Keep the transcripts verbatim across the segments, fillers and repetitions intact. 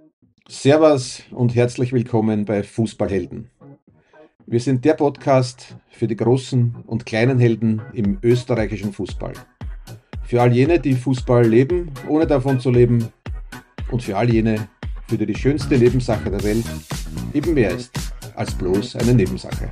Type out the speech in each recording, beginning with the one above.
Servus und herzlich willkommen bei Fußballhelden. Wir sind der Podcast für die großen und kleinen Helden im österreichischen Fußball. Für all jene, die Fußball leben, ohne davon zu leben, und für all jene, für die die schönste Lebenssache der Welt eben mehr ist als bloß eine Nebensache.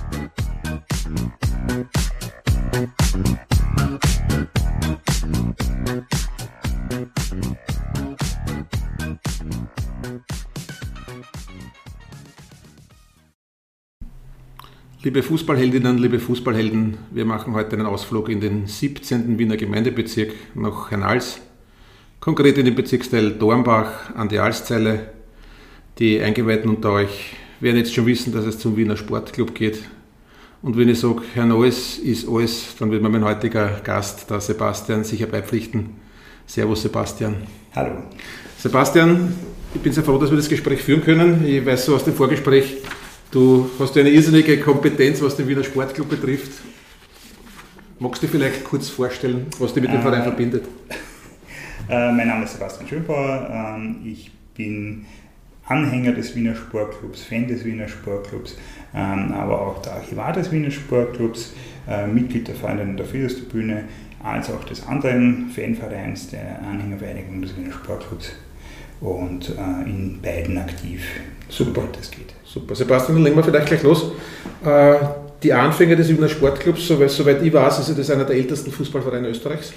Liebe Fußballheldinnen, liebe Fußballhelden, wir machen heute einen Ausflug in den siebzehnten Wiener Gemeindebezirk nach Hernals, konkret in den Bezirksteil Dornbach an die Alszeile. Die Eingeweihten unter euch werden jetzt schon wissen, dass es zum Wiener Sportclub geht. Und wenn ich sage, Hernals ist alles, dann wird mir mein heutiger Gast, der Sebastian, sicher beipflichten. Servus Sebastian. Hallo. Sebastian, ich bin sehr froh, dass wir das Gespräch führen können. Ich weiß so aus dem Vorgespräch, du hast ja eine irrsinnige Kompetenz, was den Wiener Sportclub betrifft. Magst du dir vielleicht kurz vorstellen, was dich mit dem äh, Verein verbindet? Äh, mein Name ist Sebastian Schönbauer. Ähm, ich bin Anhänger des Wiener Sportclubs, Fan des Wiener Sportclubs, ähm, aber auch der Archivar des Wiener Sportclubs, äh, Mitglied der Freundinnen der Fürsterbühne, als auch des anderen Fanvereins, der Anhängervereinigung des Wiener Sportclubs, und äh, in beiden aktiv, soweit es geht. Super. Sebastian, dann legen wir vielleicht gleich los. Äh, die Anfänge des Wiener Sportclubs, soweit, soweit ich weiß, ist das einer der ältesten Fußballvereine Österreichs?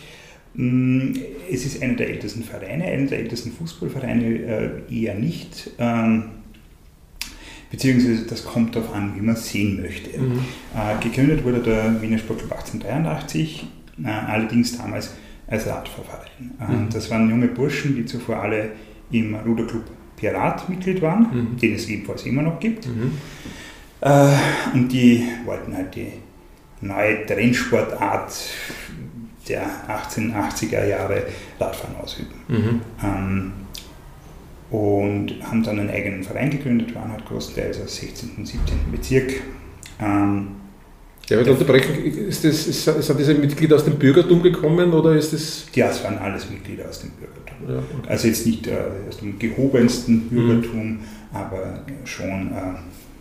Es ist einer der ältesten Vereine, einer der ältesten Fußballvereine äh, eher nicht. Ähm, beziehungsweise das kommt darauf an, wie man es sehen möchte. Mhm. Äh, gegründet wurde der Wiener Sportclub achtzehnhundertdreiundachtzig, äh, allerdings damals als Radfahrverein. Äh, mhm. Das waren junge Burschen, die zuvor alle im Ruderclub Pirat Mitglied waren, mhm. den es ebenfalls immer noch gibt. Mhm. Äh, und die wollten halt die neue Trendsportart der achtzehnhundertachtziger Jahre Radfahren ausüben. Mhm. Ähm, und haben dann einen eigenen Verein gegründet, waren halt großteils aus sechzehnten und siebzehnten Bezirk. Ähm, ja, aber unterbrechen, ist das, ist, sind diese Mitglieder aus dem Bürgertum gekommen oder ist das? Ja, es waren alles Mitglieder aus dem Bürgertum. Ja, okay. Also jetzt nicht äh, aus dem gehobensten Bürgertum, mhm. aber schon äh,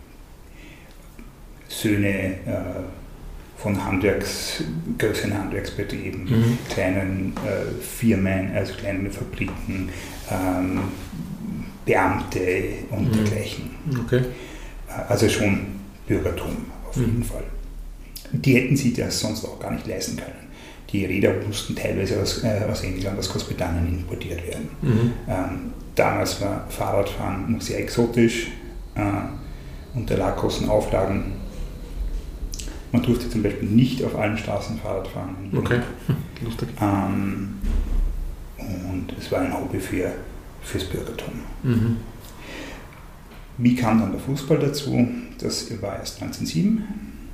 Söhne äh, von Handwerks, größeren Handwerksbetrieben, mhm. kleinen äh, Firmen, also kleinen Fabriken, ähm, Beamte und mhm. dergleichen. Okay. Also schon Bürgertum auf jeden mhm. Fall. Die hätten sich das sonst auch gar nicht leisten können. Die Räder mussten teilweise aus, äh, aus England, aus Großbritannien importiert werden. Mhm. Ähm, damals war Fahrradfahren noch sehr exotisch, äh, unter großen Auflagen. Man durfte zum Beispiel nicht auf allen Straßen Fahrrad fahren. Okay, lustig. Ähm, und es war ein Hobby für, fürs Bürgertum. Mhm. Wie kam dann der Fußball dazu? Das war erst neunzehnhundertsieben.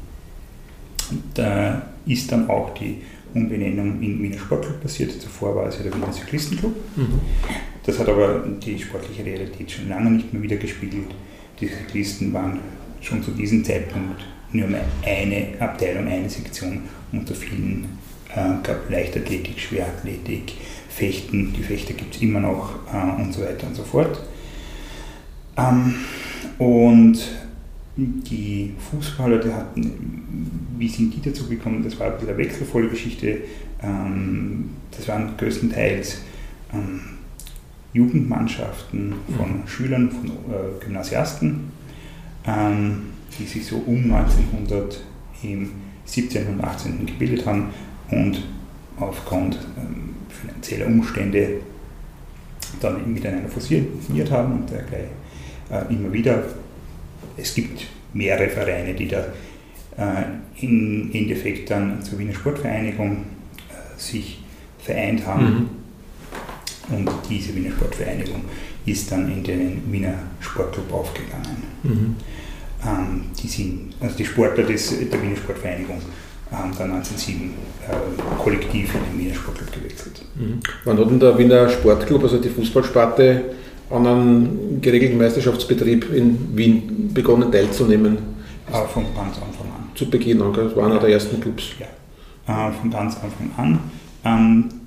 Da ist dann auch die Umbenennung in Wiener Sportclub passiert. Zuvor war es ja der Wiener Cyklistenclub. Mhm. Das hat aber die sportliche Realität schon lange nicht mehr wiedergespiegelt. Die Cyclisten waren schon zu diesem Zeitpunkt nur mehr eine Abteilung, eine Sektion unter vielen. Äh, gab Leichtathletik, Schwerathletik, Fechten, die Fechter gibt es immer noch äh, und so weiter und so fort. Ähm, und die Fußballer, die hatten, wie sind die dazu gekommen? Das war ein bisschen eine wechselvolle Geschichte. Ähm, das waren größtenteils ähm, Jugendmannschaften von mhm. Schülern, von äh, Gymnasiasten, ähm, die sich so um neunzehnhundert im siebzehnten und achtzehnten gebildet haben und aufgrund ähm, finanzieller Umstände dann miteinander fusioniert haben und der gleich äh, immer wieder. Es gibt mehrere Vereine, die da äh, im Endeffekt dann zur Wiener Sportvereinigung äh, sich vereint haben. Mhm. Und diese Wiener Sportvereinigung ist dann in den Wiener Sportclub aufgegangen. Mhm. Ähm, die, sind, also die Sportler des, der Wiener Sportvereinigung haben dann neunzehnhundertsieben äh, kollektiv in den Wiener Sportclub gewechselt. Mhm. Wann hat denn der Wiener Sportclub, also die Fußballsparte, an einem geregelten Meisterschaftsbetrieb in Wien begonnen teilzunehmen? Äh, von ganz Anfang an. Zu Beginn, das war einer der ersten Clubs. Ja, äh, von ganz Anfang an. Ähm,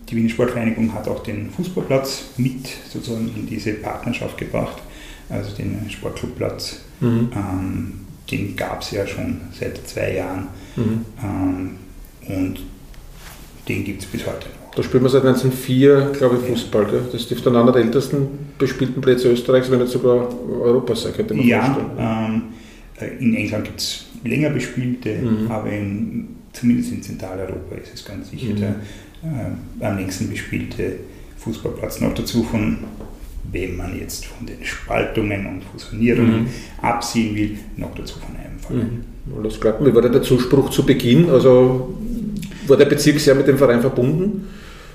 die Wiener Sportvereinigung hat auch den Fußballplatz mit sozusagen in diese Partnerschaft gebracht, also den Sportclubplatz. Mhm. Ähm, den gab es ja schon seit zwei Jahren mhm. ähm, und den gibt es bis heute noch. Da spielen wir seit neunzehnhundertvier, glaube ich, Fußball. Gell? Das dürfte einer der ältesten bespielten Plätze Österreichs, wenn nicht sogar Europas sein, könnte man ja, vorstellen. Ähm, in England gibt es länger bespielte, mhm. aber in, zumindest in Zentraleuropa ist es ganz sicher mhm. der äh, am längsten bespielte Fußballplatz. Noch dazu von, wenn man jetzt von den Spaltungen und Fusionierungen mhm. absehen will, noch dazu von einem Verein. Mhm. Alles klar. Wie war der Zuspruch zu Beginn? Also war der Bezirk sehr mit dem Verein verbunden?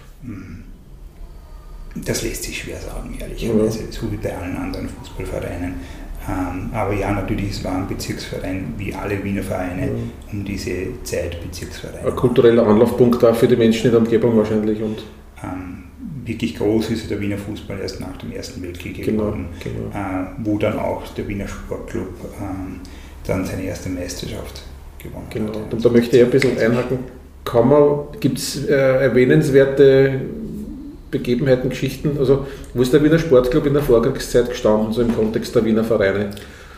Das lässt sich schwer sagen, ehrlicherweise, ja. so wie bei allen anderen Fußballvereinen. Ähm, aber ja, natürlich, es war ein Bezirksverein, wie alle Wiener Vereine, ja. um diese Zeit Bezirksverein. Ein kultureller Anlaufpunkt auch für die Menschen in der Umgebung wahrscheinlich. Und ähm, wirklich groß ist der Wiener Fußball erst nach dem Ersten Weltkrieg genau, geworden, genau. Äh, wo dann auch der Wiener Sportclub ähm, dann seine erste Meisterschaft gewonnen genau. hat. Und da möchte ich ein bisschen einhaken. Gibt es äh, erwähnenswerte Begebenheiten, Geschichten? Also, wo ist der Wiener Sportclub in der Vorkriegszeit gestanden, so im Kontext der Wiener Vereine?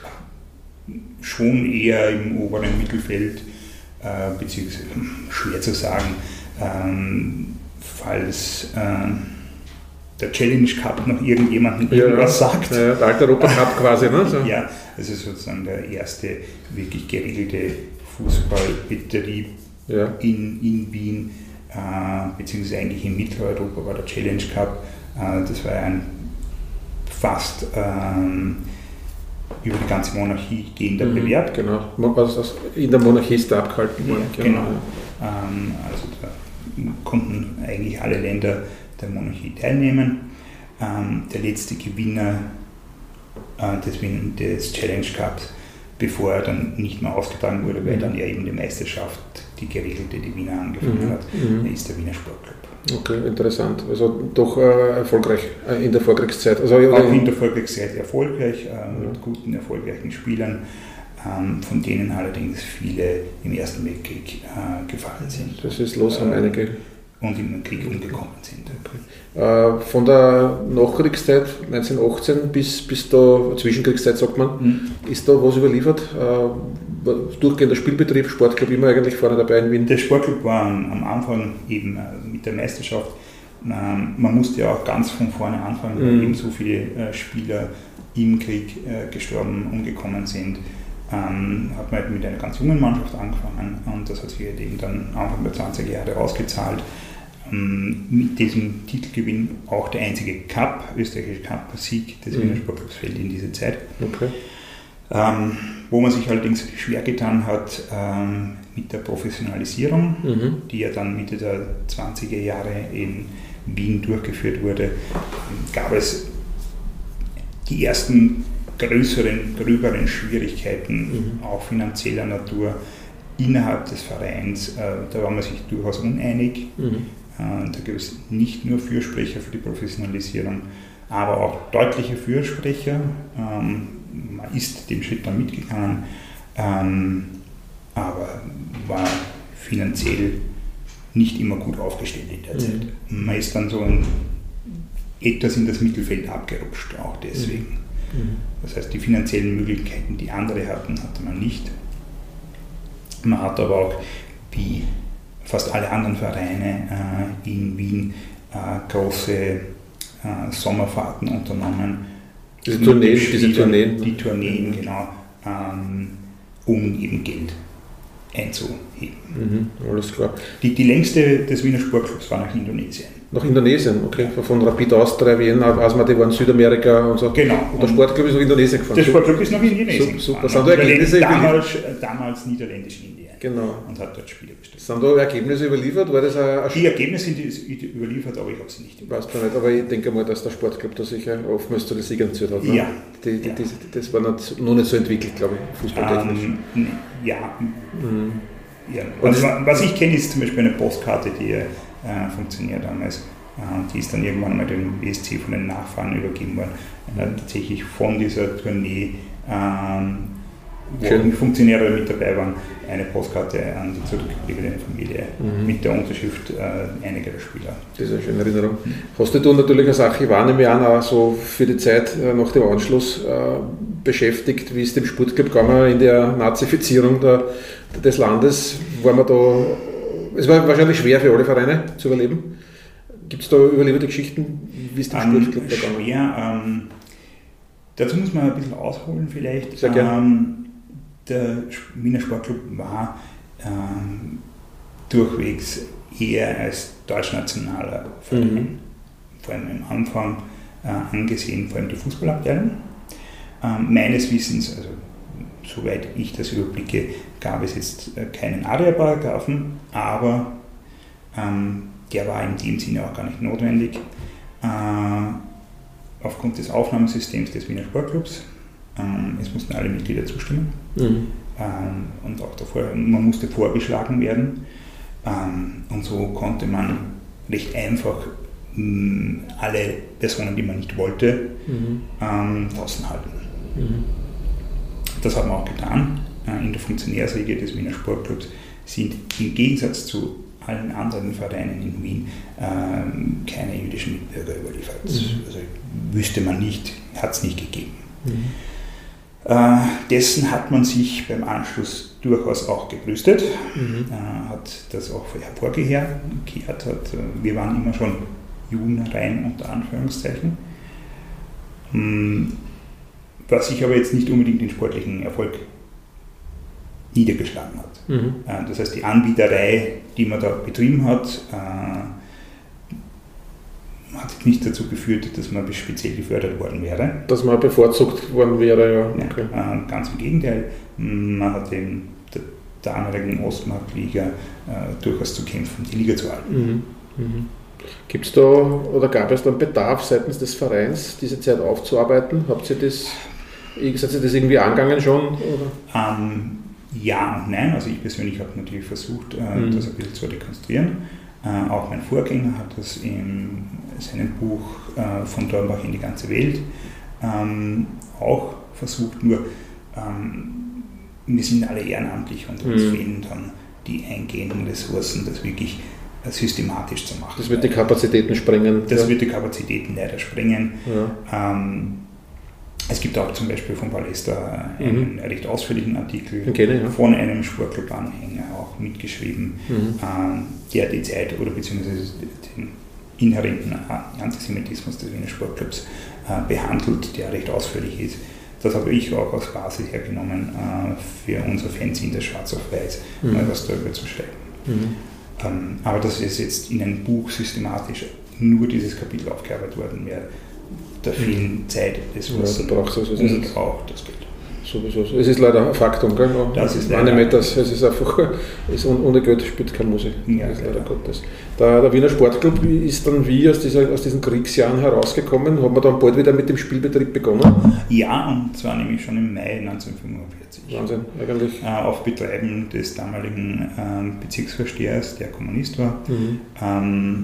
Schon eher im oberen Mittelfeld, äh, beziehungsweise schwer zu sagen, ähm, falls äh, der Challenge Cup noch irgendjemandem ja, irgendwas sagt. Ja, der alte Europa Cup quasi, ne? So. Ja, also sozusagen der erste wirklich geregelte Fußballbetrieb ja. in, in Wien. Uh, beziehungsweise eigentlich in Mitteleuropa war der Challenge Cup. Uh, das war ein fast um, über die ganze Monarchie gehender mhm, Bewerb. Genau, also in der Monarchie ist der abgehalten worden. Ja, genau. genau. Um, also da konnten eigentlich alle Länder der Monarchie teilnehmen. Um, der letzte Gewinner uh, des, des Challenge Cups, bevor er dann nicht mehr ausgetragen wurde, weil mhm. dann ja eben die Meisterschaft, die geregelte, die Wiener angefangen mhm. hat, mhm. ist der Wiener Sportclub. Okay, interessant. Also doch äh, erfolgreich äh, in der Vorkriegszeit. Also, auch in der Vorkriegszeit erfolgreich, äh, mhm. mit guten, erfolgreichen Spielern, ähm, von denen allerdings viele im Ersten Weltkrieg äh, gefallen sind. Das ist los, haben äh, einige. Und im Krieg umgekommen sind. Okay. Äh, von der Nachkriegszeit neunzehnhundertachtzehn bis, bis da, Zwischenkriegszeit sagt man, mhm. ist da was überliefert? Äh, durchgehender Spielbetrieb, Sportclub immer eigentlich vorne dabei in Wien? Der Sportclub war am Anfang eben mit der Meisterschaft. Ähm, man musste ja auch ganz von vorne anfangen, weil mhm. eben so viele äh, Spieler im Krieg äh, gestorben, umgekommen sind. Ähm, hat man halt mit einer ganz jungen Mannschaft angefangen und das hat sich halt eben dann Anfang der zwanziger Jahre ausgezahlt. Ähm, mit diesem Titelgewinn auch der einzige Cup, österreichische Cup-Sieg des mhm. Wiener Sportclubs fällt in diese Zeit. Okay. Ähm, wo man sich allerdings schwer getan hat ähm, mit der Professionalisierung, mhm. die ja dann Mitte der zwanziger Jahre in Wien durchgeführt wurde, gab es die ersten größeren, gröberen Schwierigkeiten, mhm. auch finanzieller Natur, innerhalb des Vereins. Äh, da war man sich durchaus uneinig. Mhm. Äh, da gibt es nicht nur Fürsprecher für die Professionalisierung, aber auch deutliche Fürsprecher. Ähm, man ist dem Schritt dann mitgegangen, ähm, aber war finanziell nicht immer gut aufgestellt in der mhm. Zeit. Man ist dann so ein, etwas in das Mittelfeld abgerutscht, auch deswegen. Mhm. Das heißt, die finanziellen Möglichkeiten, die andere hatten, hatte man nicht. Man hat aber auch, wie fast alle anderen Vereine äh, in Wien, äh, große äh, Sommerfahrten unternommen. Diese Tourneen, diese Tourneen. Die Tourneen, genau, ähm, um eben Geld einzuheben. Mhm, alles klar. Die, die längste des Wiener Sportclubs war nach Indonesien. Nach Indonesien, okay. Von Rapid Austria, Wien, weiß man, die waren Südamerika und so. Genau. Und der Sportclub ist nach Indonesien gefahren. Der Sportclub ist nach Indonesien super, gefahren. Sind da Ergebnisse damals, damals niederländisch Indien. Genau. Und hat dort Spiele bestellt. Sind da Ergebnisse überliefert? War das ein, ein die Ergebnisse sind überliefert, aber ich habe sie nicht überliefert. Weiß man nicht, aber ich denke mal, dass der Sportclub da sicher oftmals zu den Siegern zählt hat. Ne? Ja. Die, die, ja. Die, das war nicht, noch nicht so entwickelt, glaube ich, fußballtechnisch. Ähm, ja. Mhm. ja. Also, was ich kenne, ist zum Beispiel eine Postkarte, die äh, funktioniert damals. Äh, die ist dann irgendwann mal dem W S C von den Nachfahren übergeben worden. Äh, tatsächlich von dieser Tournee ähm, wo Schön. Funktionäre mit dabei waren, eine Postkarte an die zurückgebliebene Familie mhm. mit der Unterschrift äh, einiger Spieler. Das ist eine schöne Erinnerung. Mhm. Hast du natürlich als Archivar im Jahr auch so für die Zeit äh, nach dem Anschluss äh, beschäftigt, wie es dem Sportclub gegangen in der Nazifizierung der, des Landes? War man da, es war wahrscheinlich schwer für alle Vereine zu überleben. Gibt es da überlebende Geschichten, wie es dem ähm, Sportclub gegangen ist? Schwer. Ähm, dazu muss man ein bisschen ausholen vielleicht. Sehr gerne. Ähm, der Wiener Sportclub war ähm, durchwegs eher als deutschnationaler Verein, mhm. vor allem am Anfang äh, angesehen, vor allem die Fußballabteilung. Ähm, meines Wissens, also soweit ich das überblicke, gab es jetzt äh, keinen ARIA-Paragraphen, aber ähm, der war in dem Sinne auch gar nicht notwendig. Äh, aufgrund des Aufnahmesystems des Wiener Sportclubs. Ähm, es mussten alle Mitglieder zustimmen. Mhm. Ähm, und auch davor, man musste vorgeschlagen werden. Ähm, und so konnte man recht einfach mh, alle Personen, die man nicht wollte, mhm. ähm, draußen halten. Mhm. Das hat man auch getan. Äh, in der Funktionärsriege des Wiener Sportclubs sind im Gegensatz zu allen anderen Vereinen in Wien ähm, keine jüdischen Mitbürger überliefert. Mhm. Also wüsste man nicht, hat es nicht gegeben. Mhm. Äh, dessen hat man sich beim Anschluss durchaus auch gebrüstet, mhm. äh, hat das auch hervorgekehrt, hat, äh, wir waren immer schon Judenrein unter Anführungszeichen, ähm, was sich aber jetzt nicht unbedingt den sportlichen Erfolg niedergeschlagen hat. Mhm. Äh, das heißt, die Anbieterei, die man da betrieben hat, äh, hat nicht dazu geführt, dass man speziell gefördert worden wäre. Dass man bevorzugt worden wäre, ja. Okay. Ja, äh, ganz im Gegenteil. Man hat in der damaligen Ostmarktliga äh, durchaus zu kämpfen, die Liga zu halten. Mhm. Mhm. Gibt es da oder gab es da einen Bedarf seitens des Vereins, diese Zeit aufzuarbeiten? Habt ihr das, seid ihr das irgendwie angegangen schon? Oder? Ähm, ja und nein. Also ich persönlich habe natürlich versucht, äh, mhm. das ein bisschen zu rekonstruieren. Äh, auch mein Vorgänger hat das in seinem Buch äh, von Dornbach in die ganze Welt ähm, auch versucht, nur ähm, wir sind alle ehrenamtlich und uns mhm. fehlen dann die eingehenden Ressourcen, das wirklich äh, systematisch zu machen. Das wird die Kapazitäten sprengen. Das ja. wird die Kapazitäten leider sprengen. Ja. Ähm, Es gibt auch zum Beispiel von Palästra einen mhm. recht ausführlichen Artikel okay, ja. von einem Sportclub-Anhänger auch mitgeschrieben, mhm. ähm, der die Zeit oder beziehungsweise den inhärenten Antisemitismus des Wiener Sportclubs äh, behandelt, der recht ausführlich ist. Das habe ich auch als Basis hergenommen, äh, für unser Fanzine, das Schwarz auf Weiß, mhm. mal was darüber zu schreiben. Mhm. Ähm, aber dass es jetzt in einem Buch systematisch nur dieses Kapitel aufgearbeitet worden wäre, der vielen Zeit des Wassers ja, braucht es, und auch das Geld. Sowieso. Es ist leider ein Faktum, gell? Das ist leider nicht das. Es ist einfach, es ohne Geld spielt keine Musik. Ja, das ist leider Gottes. Der, der Wiener Sportclub ist dann wie aus, dieser, aus diesen Kriegsjahren herausgekommen? Hat man dann bald wieder mit dem Spielbetrieb begonnen? Ja, und zwar nämlich schon im Mai neunzehnhundertfünfundvierzig. Wahnsinn, eigentlich. Äh, auf Betreiben des damaligen ähm, Bezirksvorstehers, der Kommunist war. Mhm. Ähm,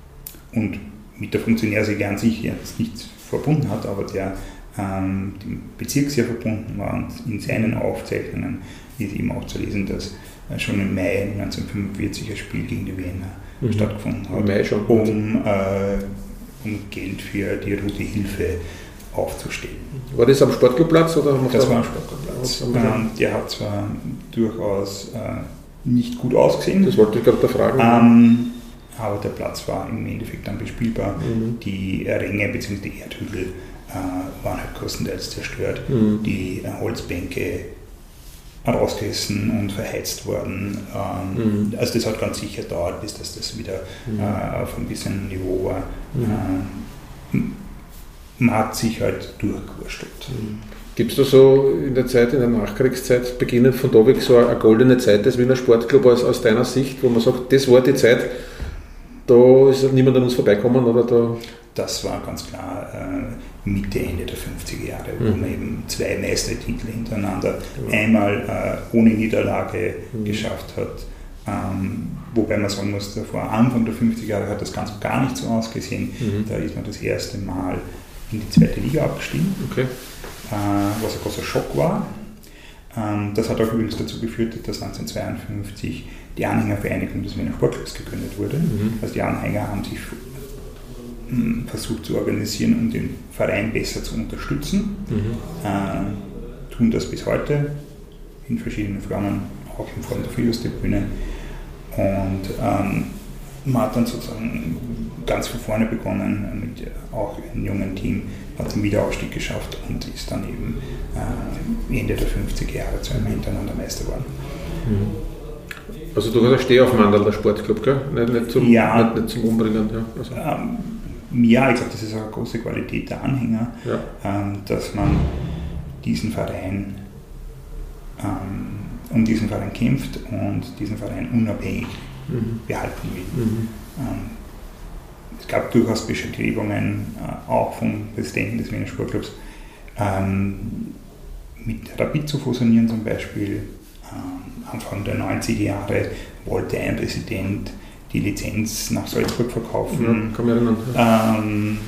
und mit der Funktionärsriege an sich jetzt nichts verbunden hat, aber der ähm, dem Bezirk sehr verbunden war, und in seinen Aufzeichnungen ist eben auch zu lesen, dass äh, schon im Mai neunzehnhundertfünfundvierzig ein Spiel gegen die Wiener mhm. stattgefunden hat, Mai schon. Um, äh, um Geld für die Rote Hilfe aufzustellen. War das am Sportclubplatz? Oder das war am Sportclubplatz. Ähm, der hat zwar durchaus äh, nicht gut ausgesehen. Das wollte ich gerade da fragen. Ähm, aber der Platz war im Endeffekt dann bespielbar. Mhm. Die Ränge bzw. die Erdhügel äh, waren halt größtenteils zerstört. Mhm. Die äh, Holzbänke rausgerissen und verheizt worden. Ähm, mhm. Also das hat ganz sicher gedauert, bis das, das wieder mhm. äh, auf ein bisschen Niveau war. Mhm. Äh, man hat sich halt durchgewurstelt. Mhm. Gibt es da so in der Zeit, in der Nachkriegszeit, beginnend von da weg, so eine goldene Zeit des Wiener Sportclubs aus, aus deiner Sicht, wo man sagt, das war die Zeit, da ist niemand an uns vorbeikommen? Oder da? Das war ganz klar äh, Mitte, Ende der fünfziger Jahre, mhm. wo man eben zwei Meistertitel hintereinander mhm. einmal äh, ohne Niederlage mhm. geschafft hat. Ähm, wobei man sagen muss, vor Anfang der fünfziger Jahre hat das Ganze gar nicht so ausgesehen. Mhm. Da ist man das erste Mal in die zweite Liga abgestiegen, okay. äh, was ein großer Schock war. Ähm, das hat auch übrigens dazu geführt, dass neunzehnhundertzweiundfünfzig die Anhängervereinigung des Wiener Sportclubs gegründet wurde. Mhm. Also die Anhänger haben sich m, versucht zu organisieren, um den Verein besser zu unterstützen. Mhm. Äh, tun das bis heute in verschiedenen Formen, auch in Form der Friedhofstribüne. Und ähm, man hat dann sozusagen ganz von vorne begonnen, mit auch einem jungen Team, hat den Wiederaufstieg geschafft und ist dann eben äh, Ende der fünfziger Jahre zweimal hintereinander Meister geworden. Also du hast ein Stehaufmandel, der Sportclub, gell? Nicht, nicht, zum, ja, nicht, nicht zum Umbringen. Ja, also. ähm, ja, ich glaube, das ist auch eine große Qualität der Anhänger, ja. ähm, dass man diesen Verein ähm, um diesen Verein kämpft und diesen Verein unabhängig mhm. behalten will. Mhm. Ähm, es gab durchaus Bestrebungen, äh, auch vom Präsidenten des Wiener Sportclubs, ähm, mit Rapid zu fusionieren zum Beispiel. Ähm, Anfang der neunziger Jahre wollte ein Präsident die Lizenz nach Salzburg verkaufen. Ja, kann mich erinnern. Ähm,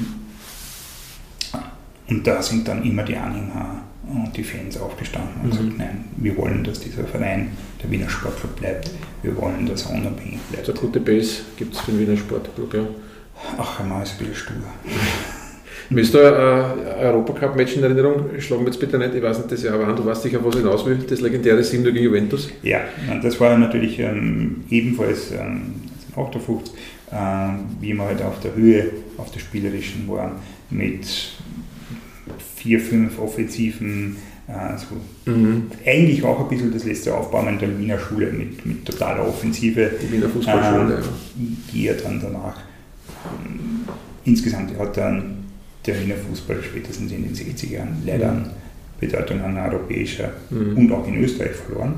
und da sind dann immer die Anhänger und die Fans aufgestanden und mhm. gesagt, nein, wir wollen, dass dieser Verein der Wiener Sportclub bleibt, wir wollen, dass er unabhängig bleibt. So eine gute Base gibt es für den Wiener Sportclub, ja. Ach, einmal ist ein bisschen stur. Mir ist da ein Europacup-Match in Erinnerung, schlagen wir jetzt bitte nicht, ich weiß nicht das Jahr, aber du weißt sicher, was hinaus will, das legendäre sieben null gegen Juventus. Ja, das war natürlich ähm, ebenfalls ähm, achtundfünfzig, ähm, wie wir halt auf der Höhe, auf der spielerischen waren, mit vier, fünf Offensiven, äh, so mhm. eigentlich auch ein bisschen das letzte Aufbauen der Wiener Schule mit, mit totaler Offensive. Die Wiener Fußballschule, äh, die ja dann danach, ähm, insgesamt hat dann der Wiener Fußball spätestens in den sechziger Jahren leider an Bedeutung an europäischer mhm. und auch in Österreich verloren.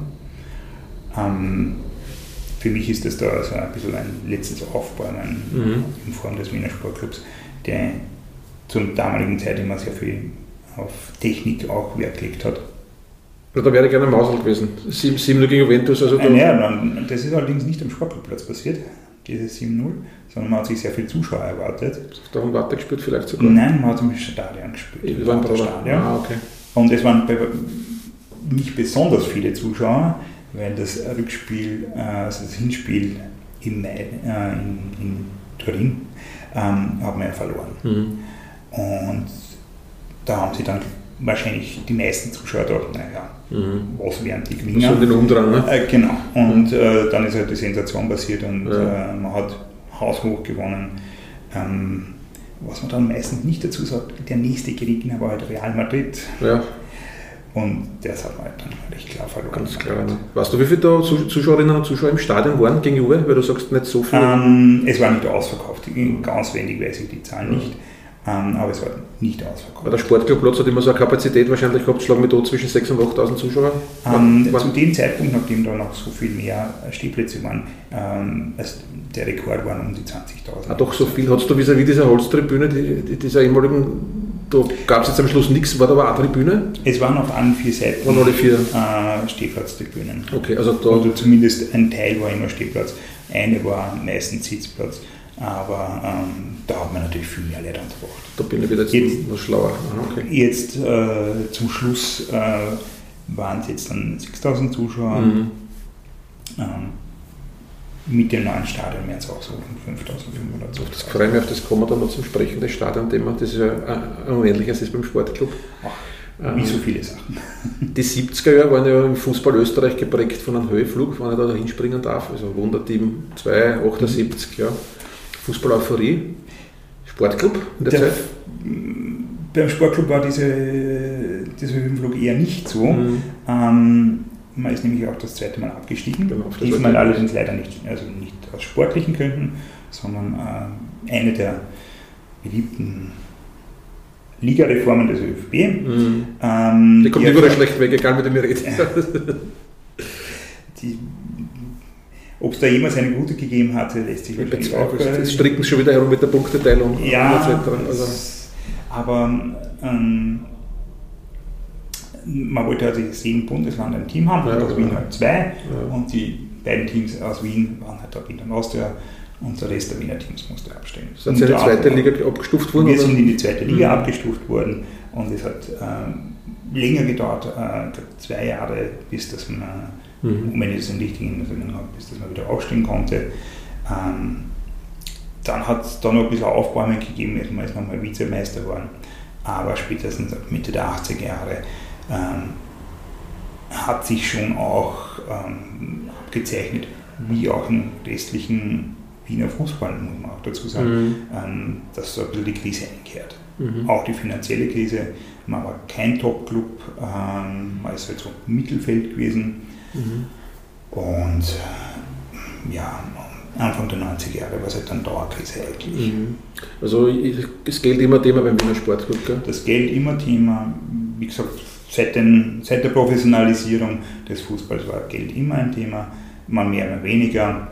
Ähm, für mich ist das da also ein bisschen ein letztes Aufbauen mhm. in Form des Wiener Sportclubs, der zur damaligen Zeit immer sehr viel auf Technik auch Wert gelegt hat. Ja, da wäre ich gerne Mausel gewesen. sieben null gegen Juventus. Also äh, ja, das ist allerdings nicht am Sportplatz passiert, dieses sieben null, sondern man hat sich sehr viele Zuschauer erwartet. Hast du da einen Watte gespielt vielleicht sogar? Nein, man hat im Stadion gespielt. Ich war im Stadion. Ah, okay. Und es waren nicht besonders viele Zuschauer, weil das Rückspiel, also das Hinspiel im Mai, äh, in, in Turin, ähm, haben wir ja verloren. Mhm. Und da haben sie dann wahrscheinlich die meisten Zuschauer gedacht, naja, mhm. was werden die gewinnen? So den Umdrang, ne? Äh, genau. Und mhm. äh, dann ist halt die Sensation passiert und ja. äh, man hat haushoch gewonnen. Ähm, was man dann meistens nicht dazu sagt, der nächste Gegner war halt Real Madrid. Ja. Und das hat man halt dann recht klar verloren. Ganz klar. Ne? Weißt du, wie viele da Zuschauerinnen und Zuschauer im Stadion waren gegen Juve? Weil du sagst, nicht so viel. Ähm, es war nicht ausverkauft. Ganz wenig weiß ich die Zahlen ja. nicht. Ähm, aber es war nicht ausverkauft. Aber der Sportclubplatz hat immer so eine Kapazität wahrscheinlich gehabt, schlagen wir da zwischen sechstausend und achttausend Zuschauer? Ähm, zu dem Zeitpunkt, nachdem da noch so viel mehr Stehplätze waren, ähm, also der Rekord waren um die zwanzigtausend. Ah, doch so viel. Hattest du vis-à-vis dieser Holztribüne, die, die, dieser ehemaligen, da gab es jetzt am Schluss nichts, war da aber eine Tribüne? Es waren auf allen vier Seiten waren alle vier? Äh, Stehplatztribünen. Okay, also da oder zumindest ein Teil war immer Stehplatz, eine war meistens Sitzplatz. Aber ähm, da hat man natürlich viel mehr Leute angebracht. Da bin ich wieder jetzt, jetzt noch schlauer. Aha, okay. Jetzt äh, zum Schluss äh, waren es jetzt dann sechstausend Zuschauer. Mhm. Ähm, mit dem neuen Stadion werden es auch so fünftausendfünfhundert Zuschauer. Ich freue mich auf das, kommen wir dann noch zum Sprechen des Stadionthema. Das ist ja ein unähnliches als beim Sportclub. Ach, wie so viele Sachen. Die siebziger Jahre waren ja im Fußball Österreich geprägt von einem Höhenflug, wenn ich da hinspringen darf. Also Wunderteam zwei, achtundsiebzig, mhm. ja. Fußball-Euphorie, Sportclub in der, der Zeit? Beim Sportclub war diese, dieser Höhenflug eher nicht so. Mhm. Ähm, man ist nämlich auch das zweite Mal abgestiegen. Genau, diesmal allerdings leider nicht, also nicht aus sportlichen Gründen, sondern äh, eine der beliebten Ligareformen des ÖFB. Mhm. Ähm, die kommt überall schlecht weg, egal mit dem ihr redet. die Ob es da jemals eine gute gegeben hatte, lässt sich wahrscheinlich auch. Jetzt stricken sie schon wieder herum mit der Punkteteilung. Ja, et cetera. Also. Aber ähm, man wollte also sieben Bundesländer ein Team haben, ja, und aus Wien halt zwei. Ja. Und die beiden Teams aus Wien waren halt da Wien und Austria und der Rest der Wiener Teams musste abstellen. Sind Sie in die zweite Liga abgestuft worden? Wir oder? sind in die zweite Liga mhm. abgestuft worden. und es hat äh, länger gedauert, äh, zwei Jahre, bis das man, mhm. wenn ich das in richtigen Erinnerung habe, bis das man wieder aufstehen konnte. Ähm, dann hat es da noch ein bisschen Aufbäumen gegeben, man ist nochmal Vizemeister geworden, aber spätestens ab Mitte der achtziger Jahre ähm, hat sich schon auch ähm, abgezeichnet, wie auch im restlichen Wiener Fußball, muss man auch dazu sagen, mhm. ähm, dass so ein bisschen die Krise einkehrt. Mhm. Auch die finanzielle Krise, man war kein Top-Club, ähm, man ist halt so im Mittelfeld gewesen. Mhm. Und äh, ja, Anfang der neunziger Jahre war es halt dann Dauerkrise eigentlich. Mhm. Also das Geld immer Thema beim Wiener Sportclub, gell? Das Geld immer Thema, wie gesagt, seit, den, seit der Professionalisierung des Fußballs war Geld immer ein Thema, mal mehr, mal weniger.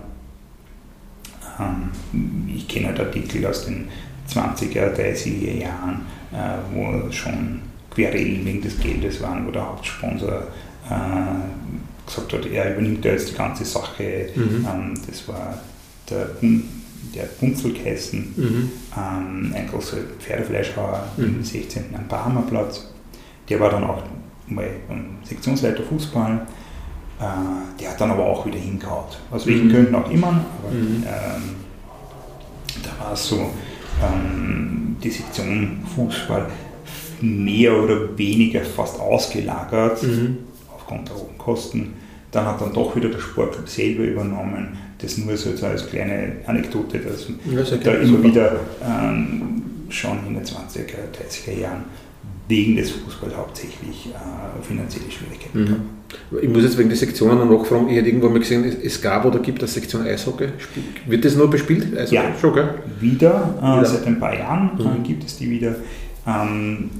Ähm, ich kenne halt Artikel aus den zwanziger, dreißiger Jahren, äh, wo schon Querelen wegen des Geldes waren, wo der Hauptsponsor äh, gesagt hat, er übernimmt ja jetzt die ganze Sache. Mhm. Ähm, das war der, der Bunzelkeißen, mhm. ähm, ein großer Pferdefleischhauer mhm. im sechzehnten am Bahamerplatz. Der war dann auch mal Sektionsleiter Fußball. Äh, der hat dann aber auch wieder hingehaut. Aus welchen mhm. Gründen auch immer. Aber mhm. ähm, da war es so, ähm, die Sektion Fußball mehr oder weniger fast ausgelagert, mhm. aufgrund der hohen Kosten. Dann hat dann doch wieder der Sportclub selber übernommen. Das nur so als kleine Anekdote, dass ja, da immer super. wieder ähm, schon in den zwanziger, dreißiger Jahren wegen des Fußballs hauptsächlich äh, finanzielle Schwierigkeiten gab. Mhm. Ich muss jetzt wegen der Sektionen noch nachfragen, ich hätte irgendwo mal gesehen, es gab oder gibt eine Sektion Eishockey. Wird das noch bespielt? Eishockey? Ja, schon, gell? Wieder, äh, wieder. Seit ein paar Jahren mhm. äh, gibt es die wieder. Ähm,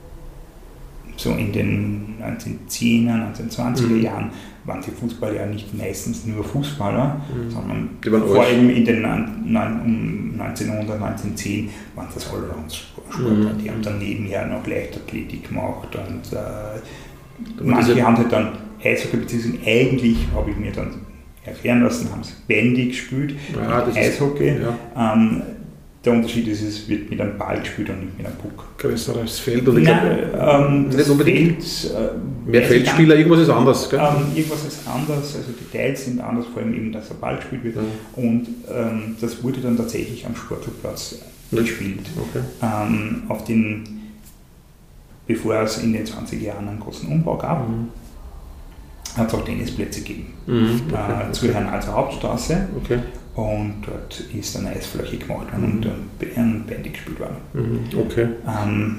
so in den neunzehnhundertzehner, neunzehnhundertzwanziger mhm. Jahren waren die Fußballer ja nicht meistens nur Fußballer, mhm. sondern vor allem in den um neunzehnhundert, neunzehnhundertzehn waren das Allround-Sportler. Mhm. Die haben dann nebenher noch Leichtathletik gemacht und äh, manche haben halt dann Eishockey, beziehungsweise eigentlich habe ich mir dann erklären lassen, haben sie Bandy gespielt, ja, Eishockey. Ist, ja. ähm, Der Unterschied ist, es wird mit einem Ball gespielt und nicht mit einem Puck. Größeres Feld oder Nein, ähm, nicht unbedingt. Feld, äh, mehr Feldspieler, irgendwas ist anders, gell? Ähm, irgendwas ist anders, also die Details sind anders, vor allem eben, dass der Ball gespielt wird. Ja. Und ähm, das wurde dann tatsächlich am Sportplatz ja. gespielt. Okay. Ähm, auf den, bevor es in den zwanziger Jahren einen großen Umbau gab, mhm. hat es auch Tennisplätze gegeben. Mhm. Okay. Äh, zu okay. Hernalser Hauptstraße. Okay. Und dort ist eine Eisfläche gemacht worden mhm. und ein Bandy gespielt worden. Mhm. Okay. Ähm,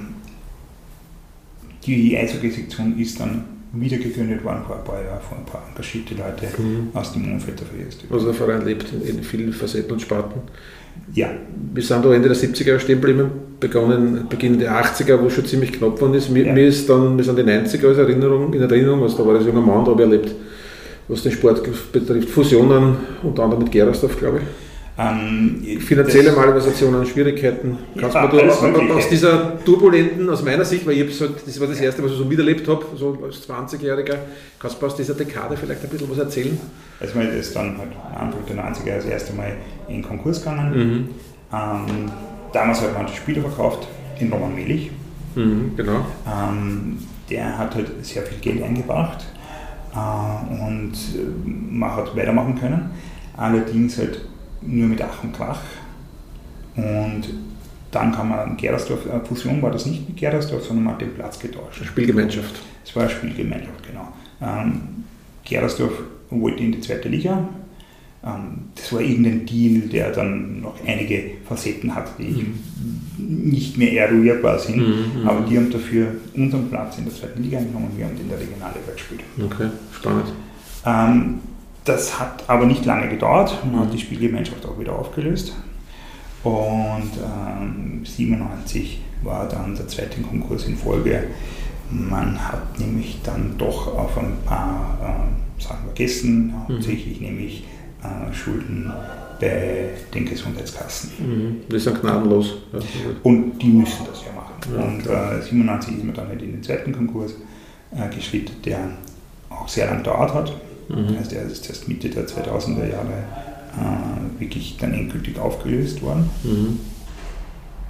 die Eishockey-Sektion ist dann wieder gegründet worden vor ein paar Jahren von ein paar engagierte Leute mhm. aus dem Umfeld der Verjährstück. Also der Verein lebt in vielen Facetten und Sparten. Ja. Wir sind da Ende der siebziger Jahre stehen geblieben, begonnen Beginn der achtziger, wo es schon ziemlich knapp geworden ist. Mir, ja. mir ist dann, wir sind die neunziger als Erinnerung, in Erinnerung, also da war das junger Mann, da habe ich erlebt, was den Sport betrifft, Fusionen, unter anderem mit Gerersdorf, glaube ich. Ähm, Finanzielle Malversationen, Schwierigkeiten. Kannst ja, du aus, aus dieser turbulenten, aus meiner Sicht, weil ich halt, das war das erste, was ich so miterlebt habe, so als zwanzigjähriger, kannst du aus dieser Dekade vielleicht ein bisschen was erzählen? Also man ist dann halt Anfang der neunziger das erste Mal in Konkurs gegangen. Mhm. Ähm, damals hat man die Spieler verkauft, den Roman Melich. Mhm, genau. Ähm, der hat halt sehr viel Geld eingebracht. Uh, und uh, man hat weitermachen können, allerdings halt nur mit Ach und Krach. Und dann kam man Gerersdorf, äh, Fusion war das nicht mit Gerersdorf, sondern man hat den Platz getauscht. Eine Spielgemeinschaft. Es war eine Spielgemeinschaft, genau. Ähm, Gerersdorf wollte in die zweite Liga. Ähm, das war irgendein Deal, der dann noch einige Facetten hat, die mhm. nicht mehr eruierbar sind, mhm, aber die haben dafür unseren Platz in der zweiten Liga genommen und wir haben in der Regionalliga gespielt. Okay, spannend. Ähm, das hat aber nicht lange gedauert, man mhm. hat die Spielgemeinschaft auch wieder aufgelöst und ähm, siebenundneunzig war dann der zweite Konkurs in Folge. Man hat nämlich dann doch auf ein paar äh, Sachen vergessen, hauptsächlich mhm. nämlich äh, Schulden bei den Gesundheitskassen. Mhm. Die sind gnadenlos. Ja. Und die müssen das ja machen. Ja, und äh, siebenundneunzig ist man dann halt in den zweiten Konkurs äh, geschritten, der auch sehr lang gedauert hat. Mhm. Also der ist erst Mitte der zweitausender Jahre äh, wirklich dann endgültig aufgelöst worden. Mhm.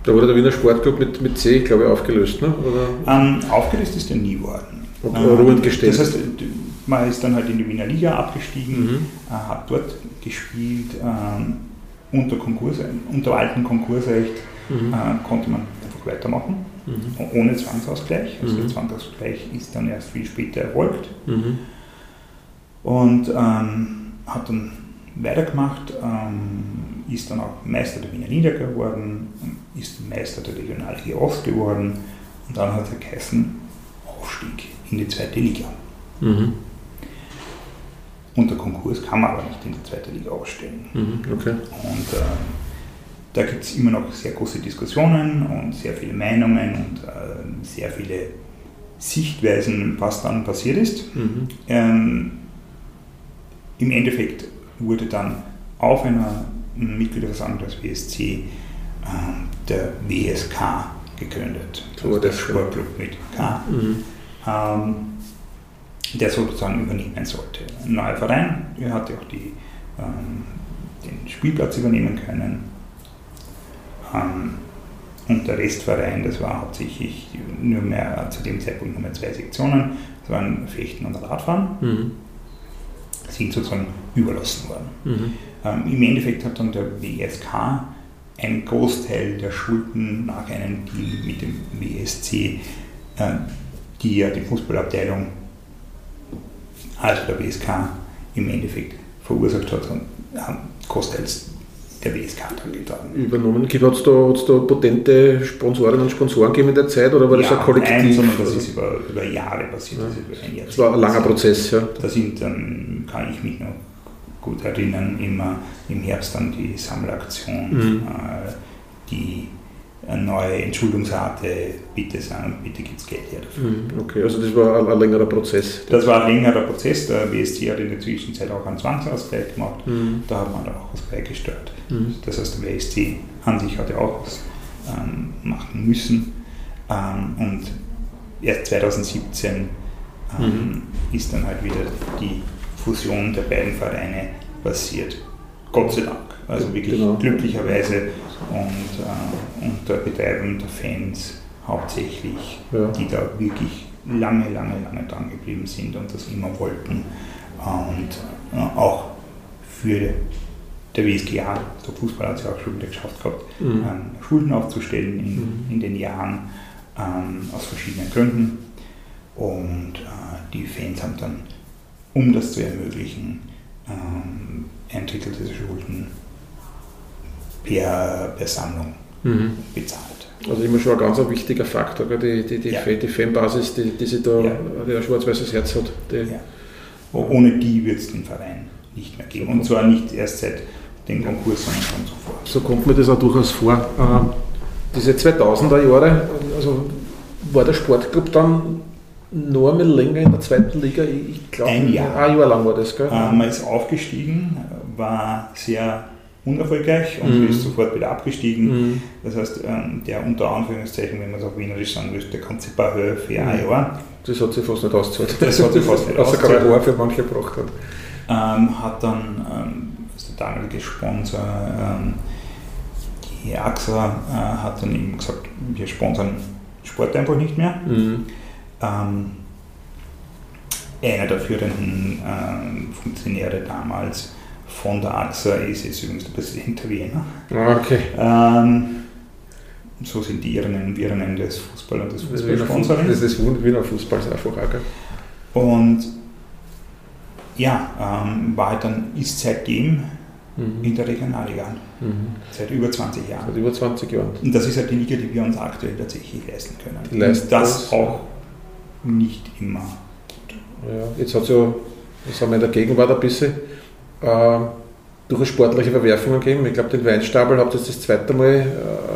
Da wurde der Wiener Sportclub mit, mit C, glaube ich, aufgelöst, ne? Oder? Ähm, aufgelöst ist er nie worden. Und ähm, ruhend gestellt. Das heißt, man ist dann halt in die Wiener Liga abgestiegen, mhm. äh, hat dort gespielt, ähm, unter, Konkurs, unter altem Konkursrecht mhm. äh, konnte man einfach weitermachen, mhm. ohne Zwangsausgleich. Also mhm. der Zwangsausgleich ist dann erst viel später erfolgt. Mhm. Und ähm, hat dann weitergemacht, ähm, ist dann auch Meister der Wiener Liga geworden, ist Meister der Regionalliga Ost geworden und dann hat er geheißen Aufstieg in die zweite Liga. Mhm. Unter Konkurs kann man aber nicht in die zweite Liga aufsteigen. Mhm, okay. Und äh, da gibt es immer noch sehr große Diskussionen und sehr viele Meinungen und äh, sehr viele Sichtweisen, was dann passiert ist. Mhm. Ähm, Im Endeffekt wurde dann auf einer Mitgliederversammlung des W S C äh, der W S K gegründet. So also der Sportclub mit K. Mhm. Ähm, der sozusagen übernehmen sollte. Ein neuer Verein, er hatte auch die, ähm, den Spielplatz übernehmen können. Ähm, und der Restverein, das war hauptsächlich nur mehr, zu dem Zeitpunkt nur mehr zwei Sektionen, das waren Fechten und Radfahren, mhm. sind sozusagen überlassen worden. Mhm. Ähm, Im Endeffekt hat dann der W S K einen Großteil der Schulden nach einem Deal mit dem W S C, äh, die ja die Fußballabteilung, also der W S K, im Endeffekt verursacht hat und haben großteils der W S K dann getragen. Übernommen. Hat es da, da potente Sponsoren und Sponsoren gegeben in der Zeit oder war das ja, ein Kollektiv? Nein, sondern das ist über, über Jahre passiert. Ja. Das, über ein das war ein langer Prozess, ja. Da sind dann, kann ich mich noch gut erinnern, immer im Herbst dann die Sammelaktion, mhm. äh, die eine neue Entschuldungsrate, bitte sagen, bitte gibt es Geld her dafür. Okay, also das war ein, ein längerer Prozess. Das war ein längerer Prozess. Der W S C hat in der Zwischenzeit auch einen Zwangsausgleich gemacht. Mhm. Da hat man dann auch was beigesteuert. Mhm. Das heißt, der W S C an sich hatte auch was ähm, machen müssen. Ähm, und erst zwanzig siebzehn ähm, mhm. ist dann halt wieder die Fusion der beiden Vereine passiert. Gott sei Dank. Also wirklich genau. glücklicherweise und äh, unter Betreibung der Fans hauptsächlich, ja. die da wirklich lange, lange, lange dran geblieben sind und das immer wollten. Und äh, auch für der W S G A, der Fußball hat es ja auch schon wieder geschafft gehabt, mhm. ähm, Schulden aufzustellen in, mhm. in den Jahren ähm, aus verschiedenen Gründen. Und äh, die Fans haben dann, um das zu ermöglichen, ähm, ein Drittel dieser Schulden per, per Sammlung mhm. bezahlt. Also immer schon ein ganz ein wichtiger Faktor, die, die, die, ja. die Fanbasis, die, die sich da, ja. die ein schwarz-weißes Herz hat. Die ja. Ohne die wird es den Verein nicht mehr geben. Und zwar nicht erst seit dem Konkurs, sondern schon zuvor. So kommt mir das auch durchaus vor. Äh, diese zweitausender Jahre, also war der Sportclub dann noch einmal länger in der zweiten Liga? Ich glaube, ein Jahr. Ein Jahr lang war das, gell? Äh, man ist aufgestiegen, war sehr unerfolgreich und mm. ist sofort wieder abgestiegen. Mm. Das heißt, der unter Anführungszeichen, wenn man es auf Wienerisch sagen will, der ganze Bahö für ein mm. Jahr. Das hat sich fast nicht ausgezahlt. Das hat sich fast nicht ausgezahlt. Also gerade ein für manche gebracht hat. Ähm, hat dann ähm, also der damalige Sponsor, ähm, die A X A, äh, hat dann eben gesagt, wir sponsern Sport einfach nicht mehr. Mm. Ähm, einer der führenden ähm, Funktionäre damals von der A X A ist jetzt übrigens der Präsident der Wiener. Okay. Ähm, so sind die Irren und Wirren des Fußball- und des Fußballsponsorings. Das ist das Wiener Fußballs einfach auch. Und ja, ähm, war halt dann, ist seitdem mhm. in der Regionalliga. Mhm. Seit über zwanzig Jahren. Seit über zwanzig Jahren. Und das ist halt die Liga, die wir uns aktuell tatsächlich leisten können. Die leisten und das, das auch nicht immer. Ja, jetzt hat es ja, das haben wir in der Gegenwart ein bisschen, äh, durchaus sportliche Verwerfungen gegeben. Ich glaube, den Weinstabel habt ihr das zweite Mal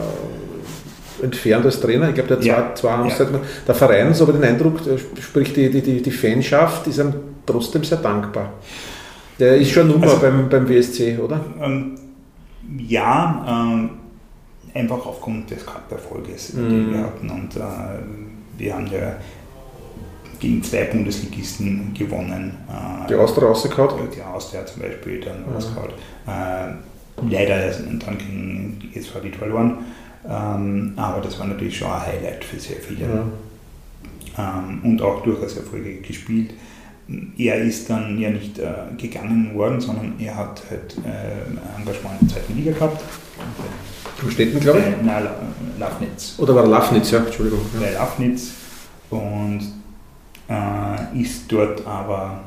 äh, entfernt als Trainer. Ich glaube, der ja. zwei, zwei Amtszeiten. Ja. Der Verein, so habe ich den Eindruck, sprich die, die, die Fanschaft ist ihm trotzdem sehr dankbar. Der ist schon Nummer also, beim, beim W S C, oder? Ähm, ja, ähm, einfach aufgrund des Cup-Erfolges, mm. den wir hatten. Und äh, wir haben ja gegen zwei Bundesligisten gewonnen. Die Austria rausgehauen? Die Austria zum Beispiel dann rausgehauen. Äh, leider dann gegen S V die verloren. Ähm, aber das war natürlich schon ein Highlight für sehr viele. Ja. Ähm, und auch durchaus erfolgreich gespielt. Er ist dann ja nicht äh, gegangen worden, sondern er hat halt äh, Engagement in der zweiten Liga gehabt. Wo steht denn, glaube ich? Äh, nein, Lafnitz. Oder war Lafnitz, ja, Entschuldigung. Ja. Bei Lafnitz und äh, ist dort aber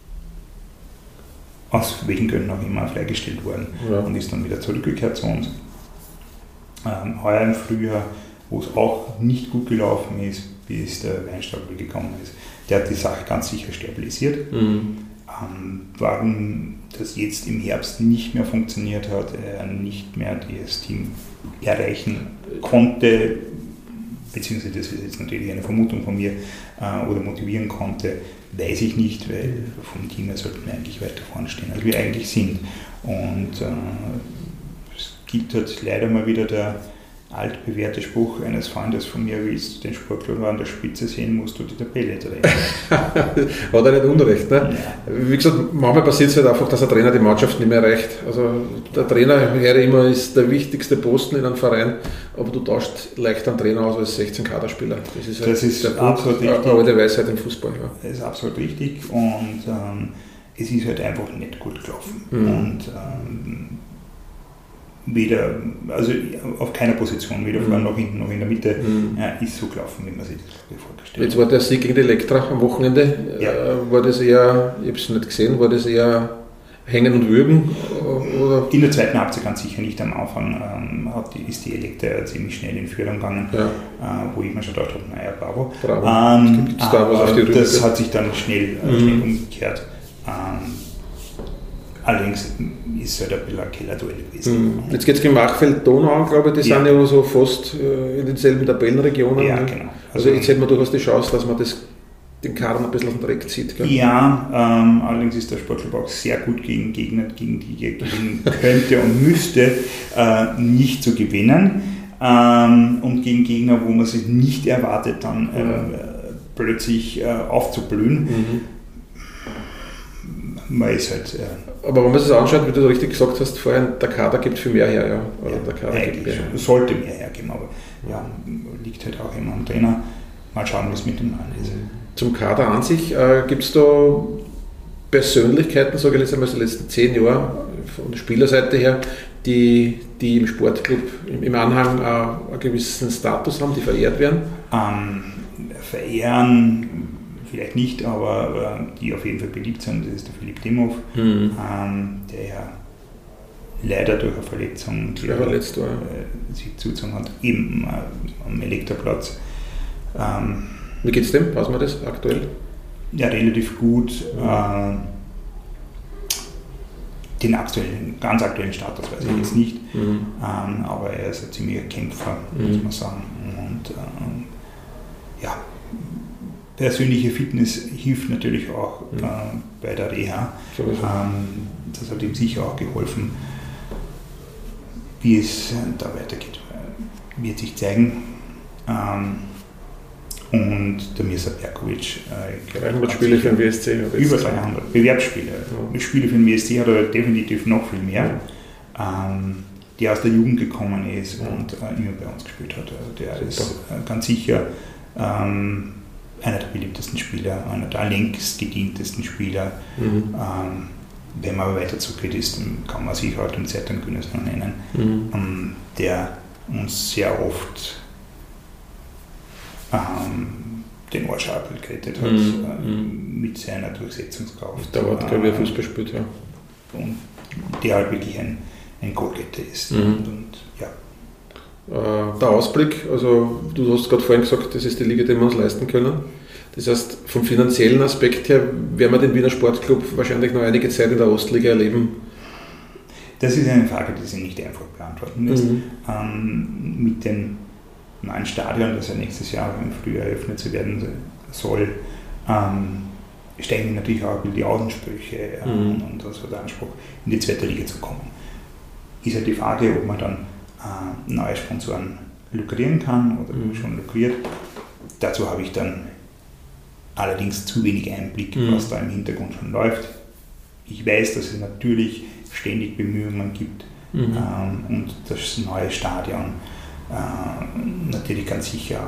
aus welchen Gründen auch immer freigestellt worden ja. und ist dann wieder zurückgekehrt zu uns. Ähm, heuer im Frühjahr, wo es auch nicht gut gelaufen ist, bis der Weinstapel gekommen ist, der hat die Sache ganz sicher stabilisiert. Mhm. Ähm, warum das jetzt im Herbst nicht mehr funktioniert hat, er nicht mehr das Team erreichen konnte, beziehungsweise das ist jetzt natürlich eine Vermutung von mir, äh, oder motivieren konnte, weiß ich nicht, weil vom Team her sollten wir eigentlich weiter vorne stehen, als wir eigentlich sind. Und äh, es gibt halt leider mal wieder der altbewährte Spruch eines Freundes von mir, willst du den Sportclub an der Spitze sehen, musst du die Tabelle drehen. Hat er nicht Unrecht. Ne? Ja. Wie gesagt, manchmal passiert es halt einfach, dass ein Trainer die Mannschaft nicht mehr erreicht. Also der Trainer höre immer ist der wichtigste Posten in einem Verein, aber du tauschst leicht einen Trainer aus als sechzehn Kaderspieler. Das ist, halt das ist der absolut Punkt, richtig. Aber die Weisheit im Fußball. Ja. Das ist absolut richtig und ähm, es ist halt einfach nicht gut gelaufen. Mhm. Und ähm, weder, also auf keiner Position, weder mhm. vorne noch hinten noch in der Mitte, mhm. äh, ist so gelaufen, wie man sich das vorgestellt hat. Jetzt war der Sieg gegen die Elektra am Wochenende, ja. äh, war das eher, ich habe es nicht gesehen, war das eher Hängen und Würgen? Oder? In der zweiten Halbzeit ganz sicher nicht. Am Anfang ähm, hat die, ist die Elektra ziemlich schnell in Führung gegangen, ja. äh, wo ich mir schon gedacht habe, naja, bravo. bravo. Ähm, Gibt's da was auf die Rübe? Das hat sich dann schnell, äh, schnell mhm. umgekehrt. Ähm, Allerdings ist es halt ein bisschen ein Kellerduell gewesen. Mhm. Jetzt geht es gegen Machfeld-Donau, glaube ich, die ja. sind ja so fast äh, in denselben Tabellenregionen. Ja, ne? genau. Also, also jetzt hätte man durchaus die Chance, dass man das, den Karren ein bisschen aus dem Dreck zieht. Gell? Ja, ähm, allerdings ist der Sportclub auch sehr gut gegen Gegner, gegen die er gewinnen könnte und müsste, äh, nicht zu gewinnen. Ähm, und gegen Gegner, wo man sich nicht erwartet, dann äh, ja. plötzlich äh, aufzublühen. Mhm. Man ist halt, äh, aber wenn man sich das anschaut, wie du richtig gesagt hast vorhin, der Kader gibt viel mehr her. Ja. Oder ja der Kader gibt mehr. Sollte mehr hergeben, aber ja, liegt halt auch immer am Trainer. Mal schauen, was mit dem Neuen ist. Zum Kader an sich, äh, gibt es da Persönlichkeiten, sage ich jetzt einmal, so die letzten zehn Jahre von der Spielerseite her, die, die im Sportclub im, im Anhang äh, einen gewissen Status haben, die verehrt werden? Ähm, verehren vielleicht nicht, aber äh, die auf jeden Fall beliebt sind, das ist der Philipp Dimhoff, mhm. ähm, der ja leider durch eine Verletzung ja, verletzt war, ja. äh, sich zugezogen hat, eben äh, am Elektraplatz. Ähm, Wie geht es dem? Weiß man das aktuell? Ja, relativ gut. Mhm. Äh, den aktuellen, ganz aktuellen Status weiß ich mhm. jetzt nicht, mhm. ähm, aber er ist ein ziemlicher Kämpfer, mhm. muss man sagen. Und äh, ja, persönliche Fitness hilft natürlich auch mhm. äh, bei der Reha. Ähm, das hat ihm sicher auch geholfen. Wie es äh, da weitergeht, wird sich zeigen. Ähm, und der Mirza Berkovic. Äh, dreihundert Spiele für den W S C. Über dreihundert Bewerbsspiele. Ja. Spiele für den W S C hat er definitiv noch viel mehr. Ja. Ähm, der aus der Jugend gekommen ist ja. und äh, immer bei uns gespielt hat. Also der Super. ist äh, ganz sicher ähm, einer der beliebtesten Spieler, einer der längst gedientesten Spieler. Mhm. Ähm, wenn man aber weiter zurückgeht, ist, dann kann man sicher auch den Zeitung Günes noch nennen, mhm. ähm, der uns sehr oft ähm, den Arschabel gerettet hat, mhm. ähm, mit seiner Durchsetzungskraft. Da hat, glaube ich, Fußball gespielt, ja. Und der halt wirklich ein, ein Goalgetter ist. Mhm. Und, und, ja. Äh, der Ausblick, also du hast gerade vorhin gesagt, das ist die Liga, die wir uns leisten können. Das heißt, vom finanziellen Aspekt her werden wir den Wiener Sportclub wahrscheinlich noch einige Zeit in der Ostliga erleben. Das ist eine Frage, die sich nicht einfach beantworten lässt. Mhm. Ähm, mit dem neuen Stadion, das ja nächstes Jahr im Frühjahr eröffnet zu werden soll, ähm, steigen natürlich auch die Außensprüche äh, mhm. und also der Anspruch, in die zweite Liga zu kommen. Ist halt die Frage, ob man dann äh, neue Sponsoren lukrieren kann oder mhm. schon lukriert. Dazu habe ich dann allerdings zu wenig Einblick, mhm. was da im Hintergrund schon läuft. Ich weiß, dass es natürlich ständig Bemühungen gibt mhm. ähm, und das neue Stadion äh, natürlich ganz sicher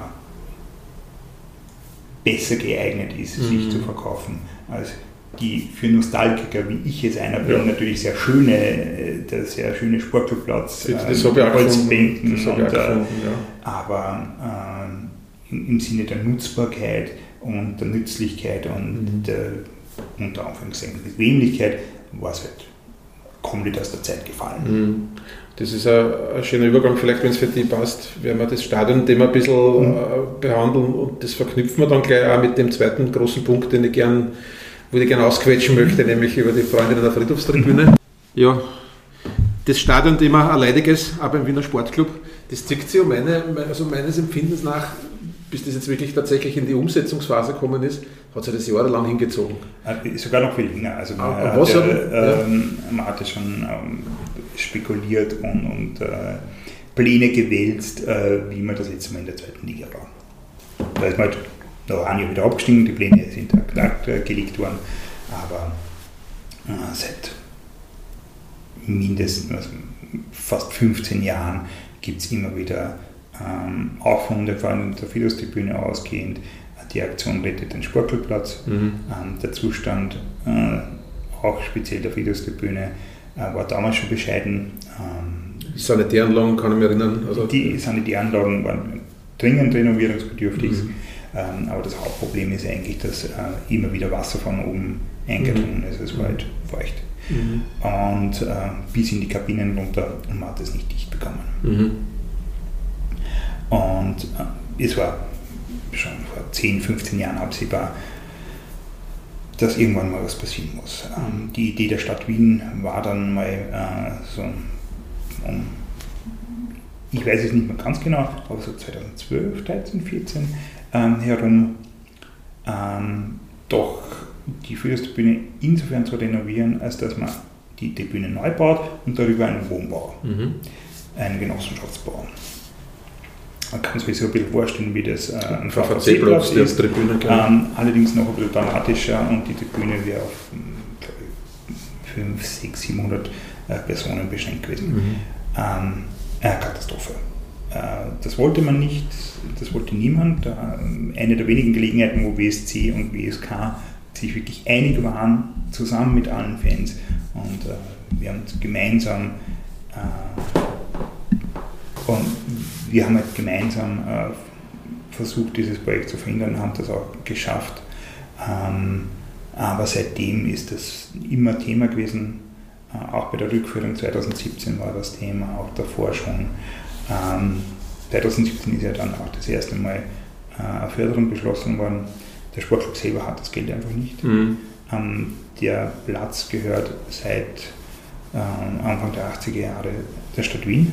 besser geeignet ist, Mhm. sich zu verkaufen, als die für Nostalgiker, wie ich jetzt einer bin, Ja. natürlich sehr schöne, äh, der sehr schöne Sportplatz, Das, das habe ich auch Holzbänken, gefunden. Das habe ich auch und, äh, gefunden, ja. aber äh, im, im Sinne der Nutzbarkeit und der Nützlichkeit und Mhm. der unter Anführungszeichen Bequemlichkeit war es halt komplett aus der Zeit gefallen. Mhm. Das ist ein, ein schöner Übergang, vielleicht wenn es für dich passt, werden wir das Stadion-Thema ein bisschen Mhm. äh, behandeln und das verknüpfen wir dann gleich auch mit dem zweiten großen Punkt, den ich gern, wo ich gerne ausquetschen möchte, nämlich über die Freundinnen der Friedhofstribüne. Ja, das Stadion-Thema, ein leidiges, auch beim Wiener Sportclub, das zieht sich um meine, also meines Empfindens nach, bis das jetzt wirklich tatsächlich in die Umsetzungsphase gekommen ist, hat sich das jahrelang hingezogen. Äh, Sogar noch viel länger. Also man, Ah, hat, was ja, haben- ähm, man hatte schon ähm, spekuliert und, und äh, Pläne gewälzt, äh, wie man das letzte Mal in der zweiten Liga war. Da ist man halt noch ein Jahr wieder abgestiegen, die Pläne sind aktuell äh, gelegt worden, aber äh, seit mindestens also fast fünfzehn Jahren gibt es immer wieder ähm, auch von der, von der Friedhofstribüne ausgehend die Aktion Rettet den Sportclubplatz. Mhm. Ähm, der Zustand, äh, auch speziell der Friedhofstribüne, äh, war damals schon bescheiden. Ähm, Die Sanitäranlagen, kann ich mich erinnern. Also, die Sanitäranlagen waren dringend renovierungsbedürftig, Mhm. ähm, aber das Hauptproblem ist eigentlich, dass äh, immer wieder Wasser von oben eingedrungen ist. Es war halt feucht. Mhm. Und äh, bis in die Kabinen runter und man hat es nicht dicht bekommen. Mhm. Und äh, es war schon vor zehn, fünfzehn Jahren absehbar, dass irgendwann mal was passieren muss. Ähm, die Idee der Stadt Wien war dann mal äh, so, um, ich weiß es nicht mehr ganz genau, aber so zweitausendzwölf, dreizehn, vierzehn ähm, herum, ähm, doch die Friedhofstribüne insofern zu renovieren, als dass man die Tribüne neu baut und darüber einen Wohnbau, Mhm. einen Genossenschaftsbau. Man kann sich so ein bisschen vorstellen, wie das äh, ein V V C-Platz, V V C-Platz der ist. Tribüne, genau. Ähm, allerdings noch ein bisschen dramatischer und die Tribüne wäre auf fünfhundert, sechshundert, siebenhundert äh, Personen beschränkt gewesen. Mhm. Ähm, eine Katastrophe. Äh, das wollte man nicht, das wollte niemand. Äh, eine der wenigen Gelegenheiten, wo W S C und W S K sich wirklich einig waren, zusammen mit allen Fans. Und äh, wir haben gemeinsam äh, und wir haben halt gemeinsam äh, versucht, dieses Projekt zu verhindern, haben das auch geschafft. Ähm, aber seitdem ist das immer Thema gewesen. Äh, auch bei der Rückführung zweitausendsiebzehn war das Thema, auch davor schon. Ähm, zweitausendsiebzehn ist ja dann auch das erste Mal äh, eine Förderung beschlossen worden. Der Sportclub selber hat das Geld einfach nicht. Mhm. Ähm, der Platz gehört seit ähm, Anfang der achtziger Jahre der Stadt Wien.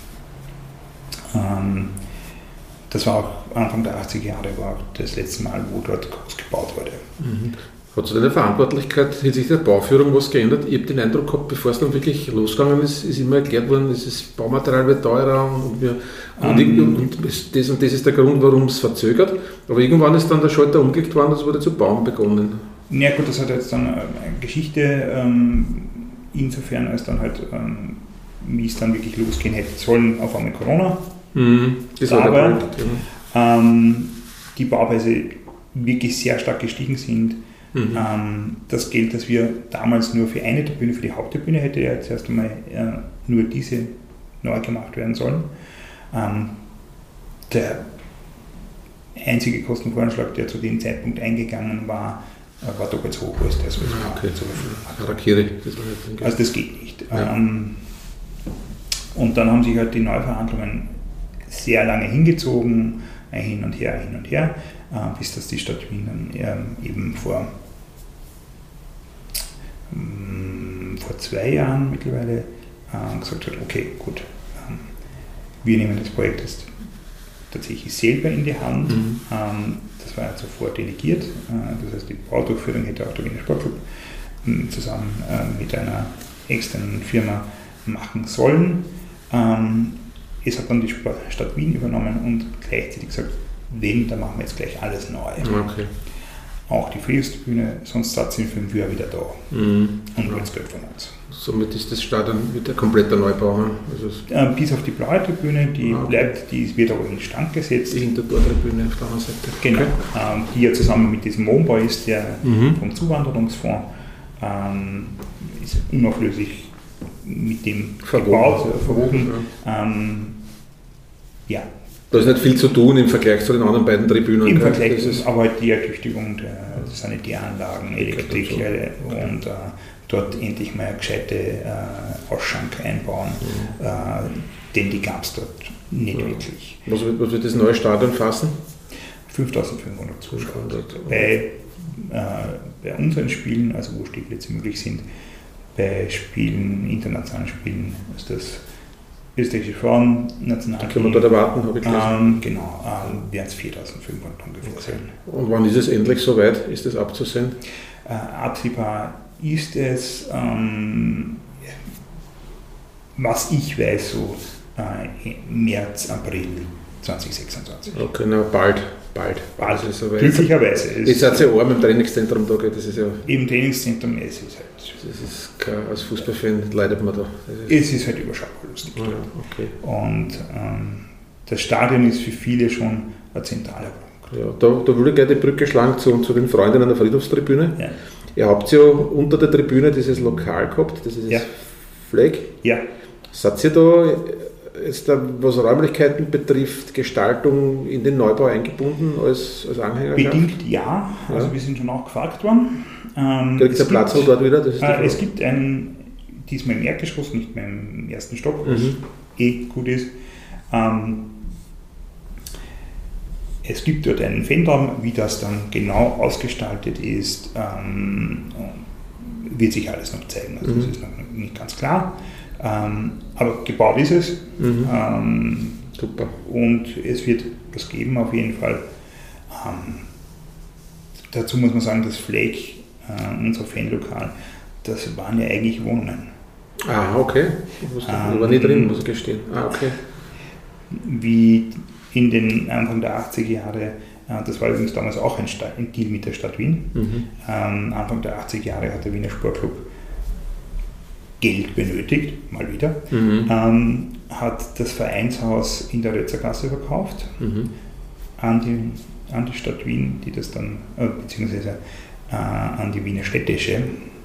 Ähm, das war auch Anfang der achtziger Jahre, war auch das letzte Mal, wo dort groß gebaut wurde. Mhm. Hat sich deine Verantwortlichkeit hinsichtlich der Bauführung was geändert? Ich habe den Eindruck gehabt, bevor es dann wirklich losgegangen ist, ist immer erklärt worden, das Baumaterial wird teurer und, wir, und, Um, und das und das ist der Grund, warum es verzögert. Aber irgendwann ist dann der Schalter umgelegt worden, es wurde zu bauen begonnen. Ja gut, das hat jetzt dann eine Geschichte, ähm, insofern als dann halt, ähm, wie es dann wirklich losgehen hätte sollen, auf einmal Corona. Mhm. Das war Aber der Punkt. Ja. ähm, die Bauweise wirklich sehr stark gestiegen sind. Mhm. Ähm, das Geld, das wir damals nur für eine Tribüne, für die Haupttribüne, hätte ja zuerst einmal äh, nur diese neu gemacht werden sollen. Ähm, der einzige Kostenvoranschlag, der zu dem Zeitpunkt eingegangen war, äh, war doppelt so hoch als das, was wir Okay. zur Verfügung hatten. Harakiri. Das war nicht Also das geht nicht. Ja. Ähm, und dann haben sich halt die Neuverhandlungen sehr lange hingezogen, äh, hin und her, hin und her, äh, bis das die Stadt Wien dann ähm, eben vor, ähm, vor zwei Jahren mittlerweile äh, gesagt hat, okay, gut, ähm, wir nehmen das Projekt jetzt tatsächlich selber in die Hand. Mhm. Ähm, das war ja zuvor delegiert, äh, das heißt die Baudurchführung hätte auch der Wiener Sportclub äh, zusammen äh, mit einer externen Firma machen sollen. Ähm, es hat dann die Stadt Wien übernommen und gleichzeitig gesagt, wenn, dann machen wir jetzt gleich alles neu. Okay. auch die Friedenstribüne, sonst sind fünf Jahre wieder da. Mhm. Und wird Geld von uns. Somit ist das Stadion wieder kompletter Neubau. Also äh, bis auf die blaue Tribüne, die ah, okay. bleibt, die wird aber in Stand gesetzt. Die Hintertortribüne auf der anderen Seite. Genau, okay. ähm, die ja zusammen mit diesem Wohnbau ist, der mhm. vom Zuwanderungsfonds ähm, ist unauflöslich mit dem gebaut, verwoben. verwoben. Ja. Ähm, ja. Da ist nicht viel zu tun im Vergleich zu den anderen beiden Tribünen. Im Vergleich, das ist aber die Ertüchtigung der Sanitäranlagen, Elektrik okay. und äh, dort endlich mal eine gescheite äh, Ausschank einbauen, mhm. äh, denn die gab es dort nicht ja. wirklich. Was wird, was wird das neue Stadion fassen? fünftausendfünfhundert Zuschauer. Bei, äh, bei unseren Spielen, also wo Stehplätze möglich sind, bei Spielen, internationalen Spielen, ist das österreichische Frauen, Nationalteam. Können wir dort erwarten, habe ich gelesen. Ähm, genau, ähm, werden es viertausendfünfhundert ungefähr okay. sein. Und wann ist es endlich soweit? Ist das abzusehen? Äh, absehbar ist es, ähm, was ich weiß, so äh, März, April zweitausendsechsundzwanzig. Okay, na bald, bald. bald ist es glücklicherweise. Ist ja sehr arm im Trainingszentrum da, das ist ja... Im Trainingszentrum ist es halt. Das ist kein, als Fußballfan leidet man da. Ist es ist halt überschaubar lustig. Ja, okay. Und ähm, das Stadion ist für viele schon ein zentraler Punkt. Ja, da, da würde ich gerne die Brücke schlagen zu, zu den Freunden an der Friedhofstribüne. Ja. Ihr habt ja unter der Tribüne dieses Lokal gehabt, das ist das ja. Flag. Ja. Seid ihr da jetzt, da, was Räumlichkeiten betrifft, Gestaltung in den Neubau eingebunden als, als Anhängerschaft? Bedingt ja, also ja. wir sind schon auch gefragt worden. Ähm, Gibt es der Platz dort wieder? Das ist äh, es gibt einen, diesmal im Erdgeschoss, nicht mehr im ersten Stock, was mhm. eh gut ist. Ähm, es gibt dort einen Fanraum, wie das dann genau ausgestaltet ist, ähm, wird sich alles noch zeigen. Also mhm. das ist noch nicht ganz klar. Ähm, aber gebaut ist es. Mhm. Ähm, Super. Und es wird was geben auf jeden Fall. Ähm, dazu muss man sagen, das Flag, äh, unser Fanlokal, das waren ja eigentlich Wohnungen. Ah, okay. Ich ähm, war nicht drin, muss ich gestehen. Ah, okay. Wie in den Anfang der achtziger Jahre, äh, das war übrigens damals auch ein, Sta- ein Deal mit der Stadt Wien. Mhm. Ähm, Anfang der achtziger Jahre hat der Wiener Sportclub Geld benötigt, mal wieder, mhm. ähm, hat das Vereinshaus in der Rötzergasse verkauft mhm. an, die, an die Stadt Wien, die das dann, äh, beziehungsweise äh, an die Wiener Städtische.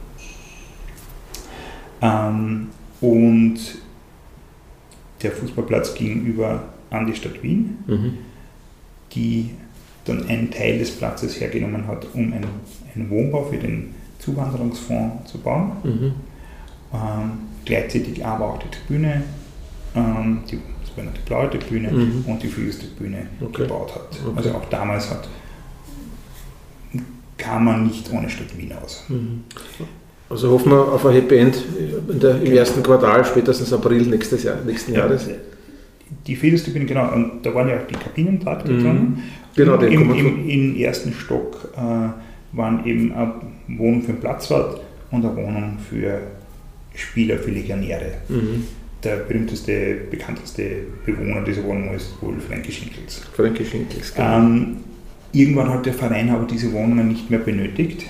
Ähm, und der Fußballplatz gegenüber an die Stadt Wien, mhm. die dann einen Teil des Platzes hergenommen hat, um einen, einen Wohnbau für den Zuwanderungsfonds zu bauen. Mhm. Ähm, gleichzeitig aber auch die Tribüne, ähm, die, das war die blaue Tribüne mhm. und die Friedenstribüne okay. gebaut hat. Okay. Also auch damals hat, kam man nicht ohne Stadt Wien aus. Mhm. Also hoffen wir auf ein Happy End in der, im genau. ersten Quartal, spätestens April nächstes Jahr, nächsten ja, Jahres. Die Friedenstribüne, genau, und da waren ja auch die Kabinentrakte mhm. dran. Genau, Im, im, im, Im ersten Stock äh, waren eben eine Wohnung für den Platzwart und eine Wohnung für Spieler, für Legionäre. Mhm. Der berühmteste, bekannteste Bewohner dieser Wohnung ist wohl Frankie Schinkels. Frankie Schinkels, genau. Ähm, irgendwann hat der Verein aber diese Wohnungen nicht mehr benötigt.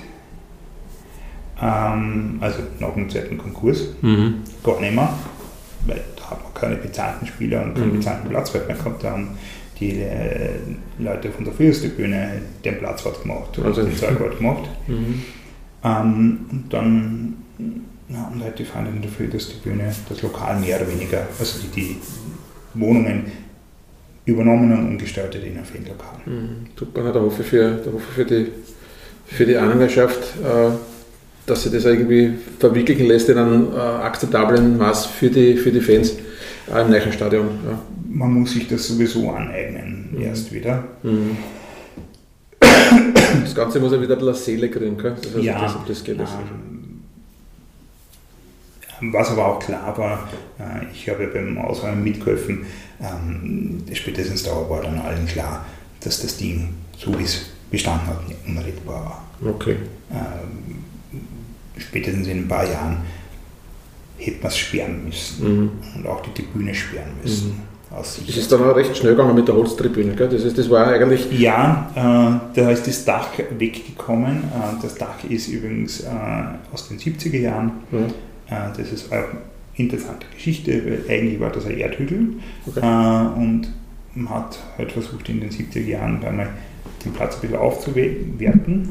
Ähm, also nach dem zweiten Konkurs. Mhm. Gar nicht mehr, weil da hat man keine bezahlten Spieler und keinen mhm. bezahlten Platzwart mehr gehabt. Da haben die äh, Leute von der Friedenstribüne den Platzwart gemacht, also den Zeugwart gemacht. Mhm. Ähm, und dann Ja, und heute fanden in der Friedenstribüne das Lokal mehr oder weniger, also die, die Wohnungen übernommen und umgestaltet in ein Fanlokal. Mhm, super, da hoffe ich für, da hoffe ich für die, für die Anhängerschaft, äh, dass sich das irgendwie verwirklichen lässt in einem äh, akzeptablen Maß für die, für die Fans äh, im neuen Stadion. Ja. Man muss sich das sowieso aneignen, mhm. erst wieder. Mhm. Das Ganze muss ja wieder ein bisschen Seele kriegen, gell? Das heißt, ja, das, das geht. Das ähm, Was aber auch klar war, äh, ich habe beim Ausräumen mitgeholfen, ähm, spätestens da war dann allen klar, dass das Ding, so wie es bestanden hat, nicht unrettbar war. Okay. Ähm, spätestens in ein paar Jahren hätte man es sperren müssen mhm. und auch die Tribüne sperren müssen. Mhm. aus sich. Das ist dann auch recht schnell gegangen mit der Holztribüne, gell? Das, ist, das war eigentlich... Ja, äh, da ist das Dach weggekommen. Äh, das Dach ist übrigens äh, aus den siebziger Jahren. Mhm. Äh, das ist eine interessante Geschichte, weil eigentlich war das ein Erdhügel. Okay. Äh, und man hat halt versucht, in den siebziger Jahren einmal den Platz ein bisschen aufzuwerten.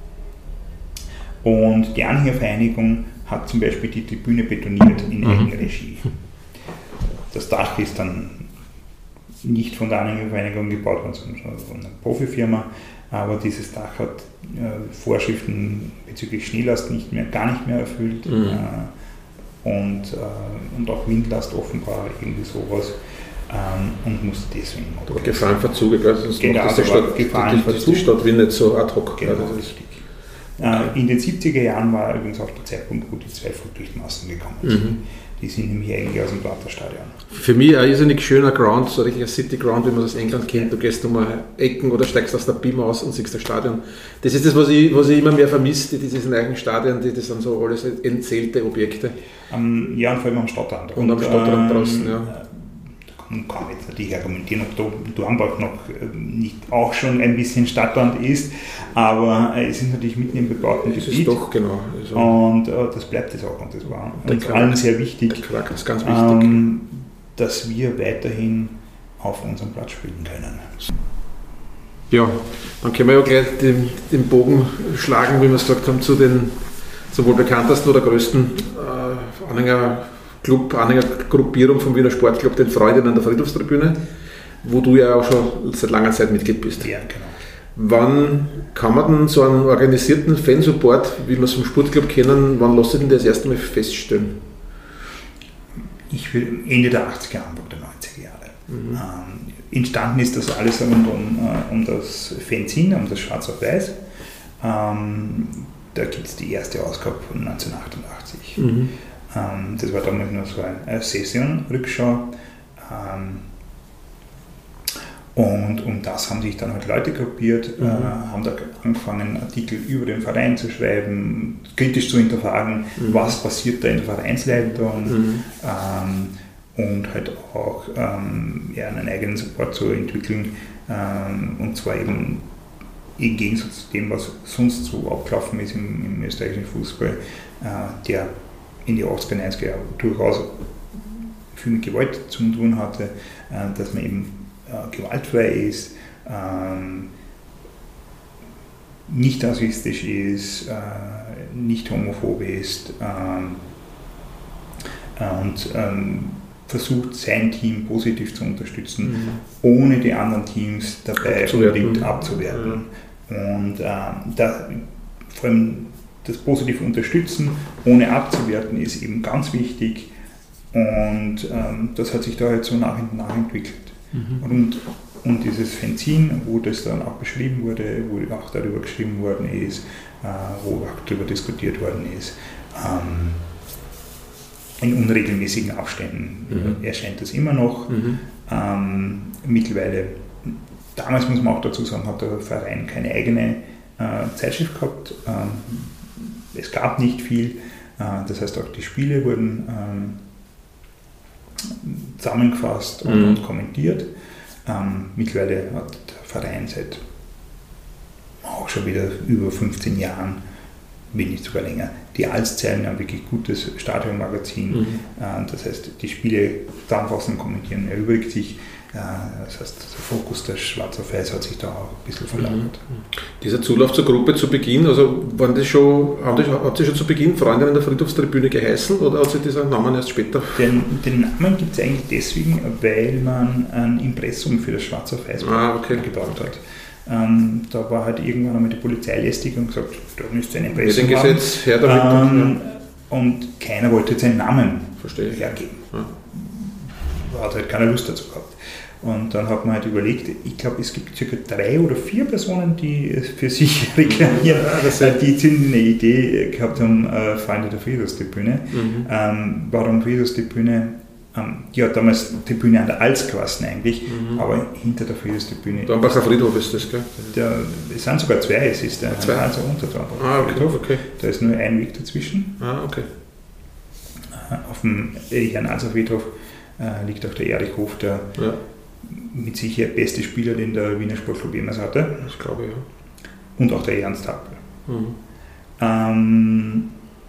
Und die Anhängervereinigung hat zum Beispiel die Tribüne betoniert in mhm. Eigenregie. Das Dach ist dann nicht von der Anhängervereinigung gebaut worden, sondern von einer Profifirma, aber dieses Dach hat äh, Vorschriften bezüglich Schneelast nicht mehr, gar nicht mehr erfüllt mhm. äh, und, äh, und auch Windlast offenbar, irgendwie sowas. Ähm, und musste deswegen aber Gefahrenverzug, also genau, das ist die Stadt, die Stadt Wien nicht so ad hoc. Genau, also richtig. Äh, in den siebziger Jahren war übrigens auch der Zeitpunkt, wo die zwei Flutlichtmasten gekommen sind. Mhm. Die sind nämlich eigentlich aus dem Praterstadion. Für mich ein irrsinnig schöner Ground, so ein richtiger City Ground, wie man das aus England kennt. Du gehst um Ecken oder steigst aus der B I M aus und siehst das Stadion. Das ist das, was ich, was ich immer mehr vermisse, diese eigenen Stadien, die, das sind so alles entzählte Objekte. Um, ja, und vor allem am Stadtrand. Und, und am Stadtrand ähm, draußen, ja. Man kann jetzt natürlich argumentieren, ob Dornbach noch nicht auch schon ein bisschen Stadtland ist, aber es ist natürlich mitten im bebauten Gebiet. Ist doch, genau. Also und äh, das bleibt es auch und das war uns Quark, allen sehr wichtig, der Quark ist ganz wichtig. Ähm, dass wir weiterhin auf unserem Platz spielen können. Ja, dann können wir ja gleich den, den Bogen schlagen, wie wir es gesagt haben, zu den zum wohl bekanntesten oder größten äh, Anhänger Club, Anhängergruppierung vom Wiener Sportclub, den Freundinnen der Friedhofstribüne, wo du ja auch schon seit langer Zeit Mitglied bist. Ja, genau. Wann kann man denn so einen organisierten Fansupport, wie wir es vom Sportclub kennen, wann lässt sich denn das erste Mal feststellen? Ich will Ende der achtziger, Anfang der neunziger Jahre. Mhm. Ähm, entstanden ist das alles rund um, äh, um das Fanzine, um das Schwarz auf Weiß. Ähm, da gibt es die erste Ausgabe von neunzehnhundertachtundachtzig. Mhm. Ähm, das war damals nur so eine Session-Rückschau. Ähm, und um das haben sich dann halt Leute gruppiert, mhm. äh, haben da angefangen, Artikel über den Verein zu schreiben, kritisch zu hinterfragen, mhm. was passiert da in der Vereinsleitung mhm. ähm, und halt auch ähm, ja, einen eigenen Support zu entwickeln. Ähm, und zwar eben im Gegensatz zu dem, was sonst so abgelaufen ist im, im österreichischen Fußball, äh, der in die achtziger, neunziger Jahre durchaus viel mit Gewalt zu tun hatte, äh, dass man eben äh, gewaltfrei ist, ähm, nicht rassistisch ist, äh, nicht homophob ist ähm, und ähm, versucht, sein Team positiv zu unterstützen, mhm. ohne die anderen Teams dabei unbedingt abzuwerten. Mhm. Und äh, da, vor allem das positive Unterstützen, ohne abzuwerten, ist eben ganz wichtig. Und ähm, das hat sich da halt so nach und nach entwickelt. Mhm. Und, und dieses Fanzine, wo das dann auch beschrieben wurde, wo auch darüber geschrieben worden ist, äh, wo auch darüber diskutiert worden ist, ähm, in unregelmäßigen Abständen mhm. erscheint das immer noch. Mhm. Ähm, mittlerweile, damals muss man auch dazu sagen, hat der Verein keine eigene äh, Zeitschrift gehabt. Ähm, es gab nicht viel, äh, das heißt auch die Spiele wurden ähm, zusammengefasst und, mhm. und kommentiert. Ähm, mittlerweile hat der Verein seit auch schon wieder über fünfzehn Jahren, wenn nicht sogar länger, die Alszeilen, ein wirklich gutes Stadionmagazin. Mhm. Äh, das heißt, die Spiele zusammenfassen und kommentieren erübrigt sich. Äh, das heißt, der Fokus der Schwarz auf Weiß hat sich da auch ein bisschen verlagert. Mhm. Dieser Zulauf zur Gruppe zu Beginn, also waren das schon, haben das, hat sie schon zu Beginn Freundinnen der Friedhofstribüne geheißen oder hat sich dieser Name erst später? Den, den Namen gibt es eigentlich deswegen, weil man ein Impressum für das Schwarz auf Weiß ah, okay. gebaut hat. Ähm, da war halt irgendwann einmal die Polizei lästig und gesagt, da müsst ihr ein Impressum haben. Gesetz, her damit ähm, ja. Und keiner wollte jetzt seinen Namen Verstehe. hergeben. Ja. Hat halt keine Lust dazu gehabt. Und dann hat man halt überlegt, ich glaube, es gibt circa drei oder vier Personen, die es für sich reklamieren, ja, die zündende Idee gehabt haben, äh, Freunde der Friedhofstribüne. Mhm. Ähm, warum Friedhofstribüne? Ähm, die hat damals die Bühne an der Alz gelassen eigentlich, mhm. aber hinter der Friedhofstribüne. Dornbacher Friedhof ist das, gell? Der, es sind sogar zwei, es ist der zwei. Alzer und der Dornbacher ah, okay, Friedhof. Okay. Da ist nur ein Weg dazwischen. Ah, okay. Auf dem Jan Alzer Friedhof äh, liegt auch der Erich Hof, der ja. mit Sicherheit beste Spieler, den der Wiener Sportclub jemals hatte. Das glaube ich, ja. Und auch der Ernst Happel. Mhm. Ähm,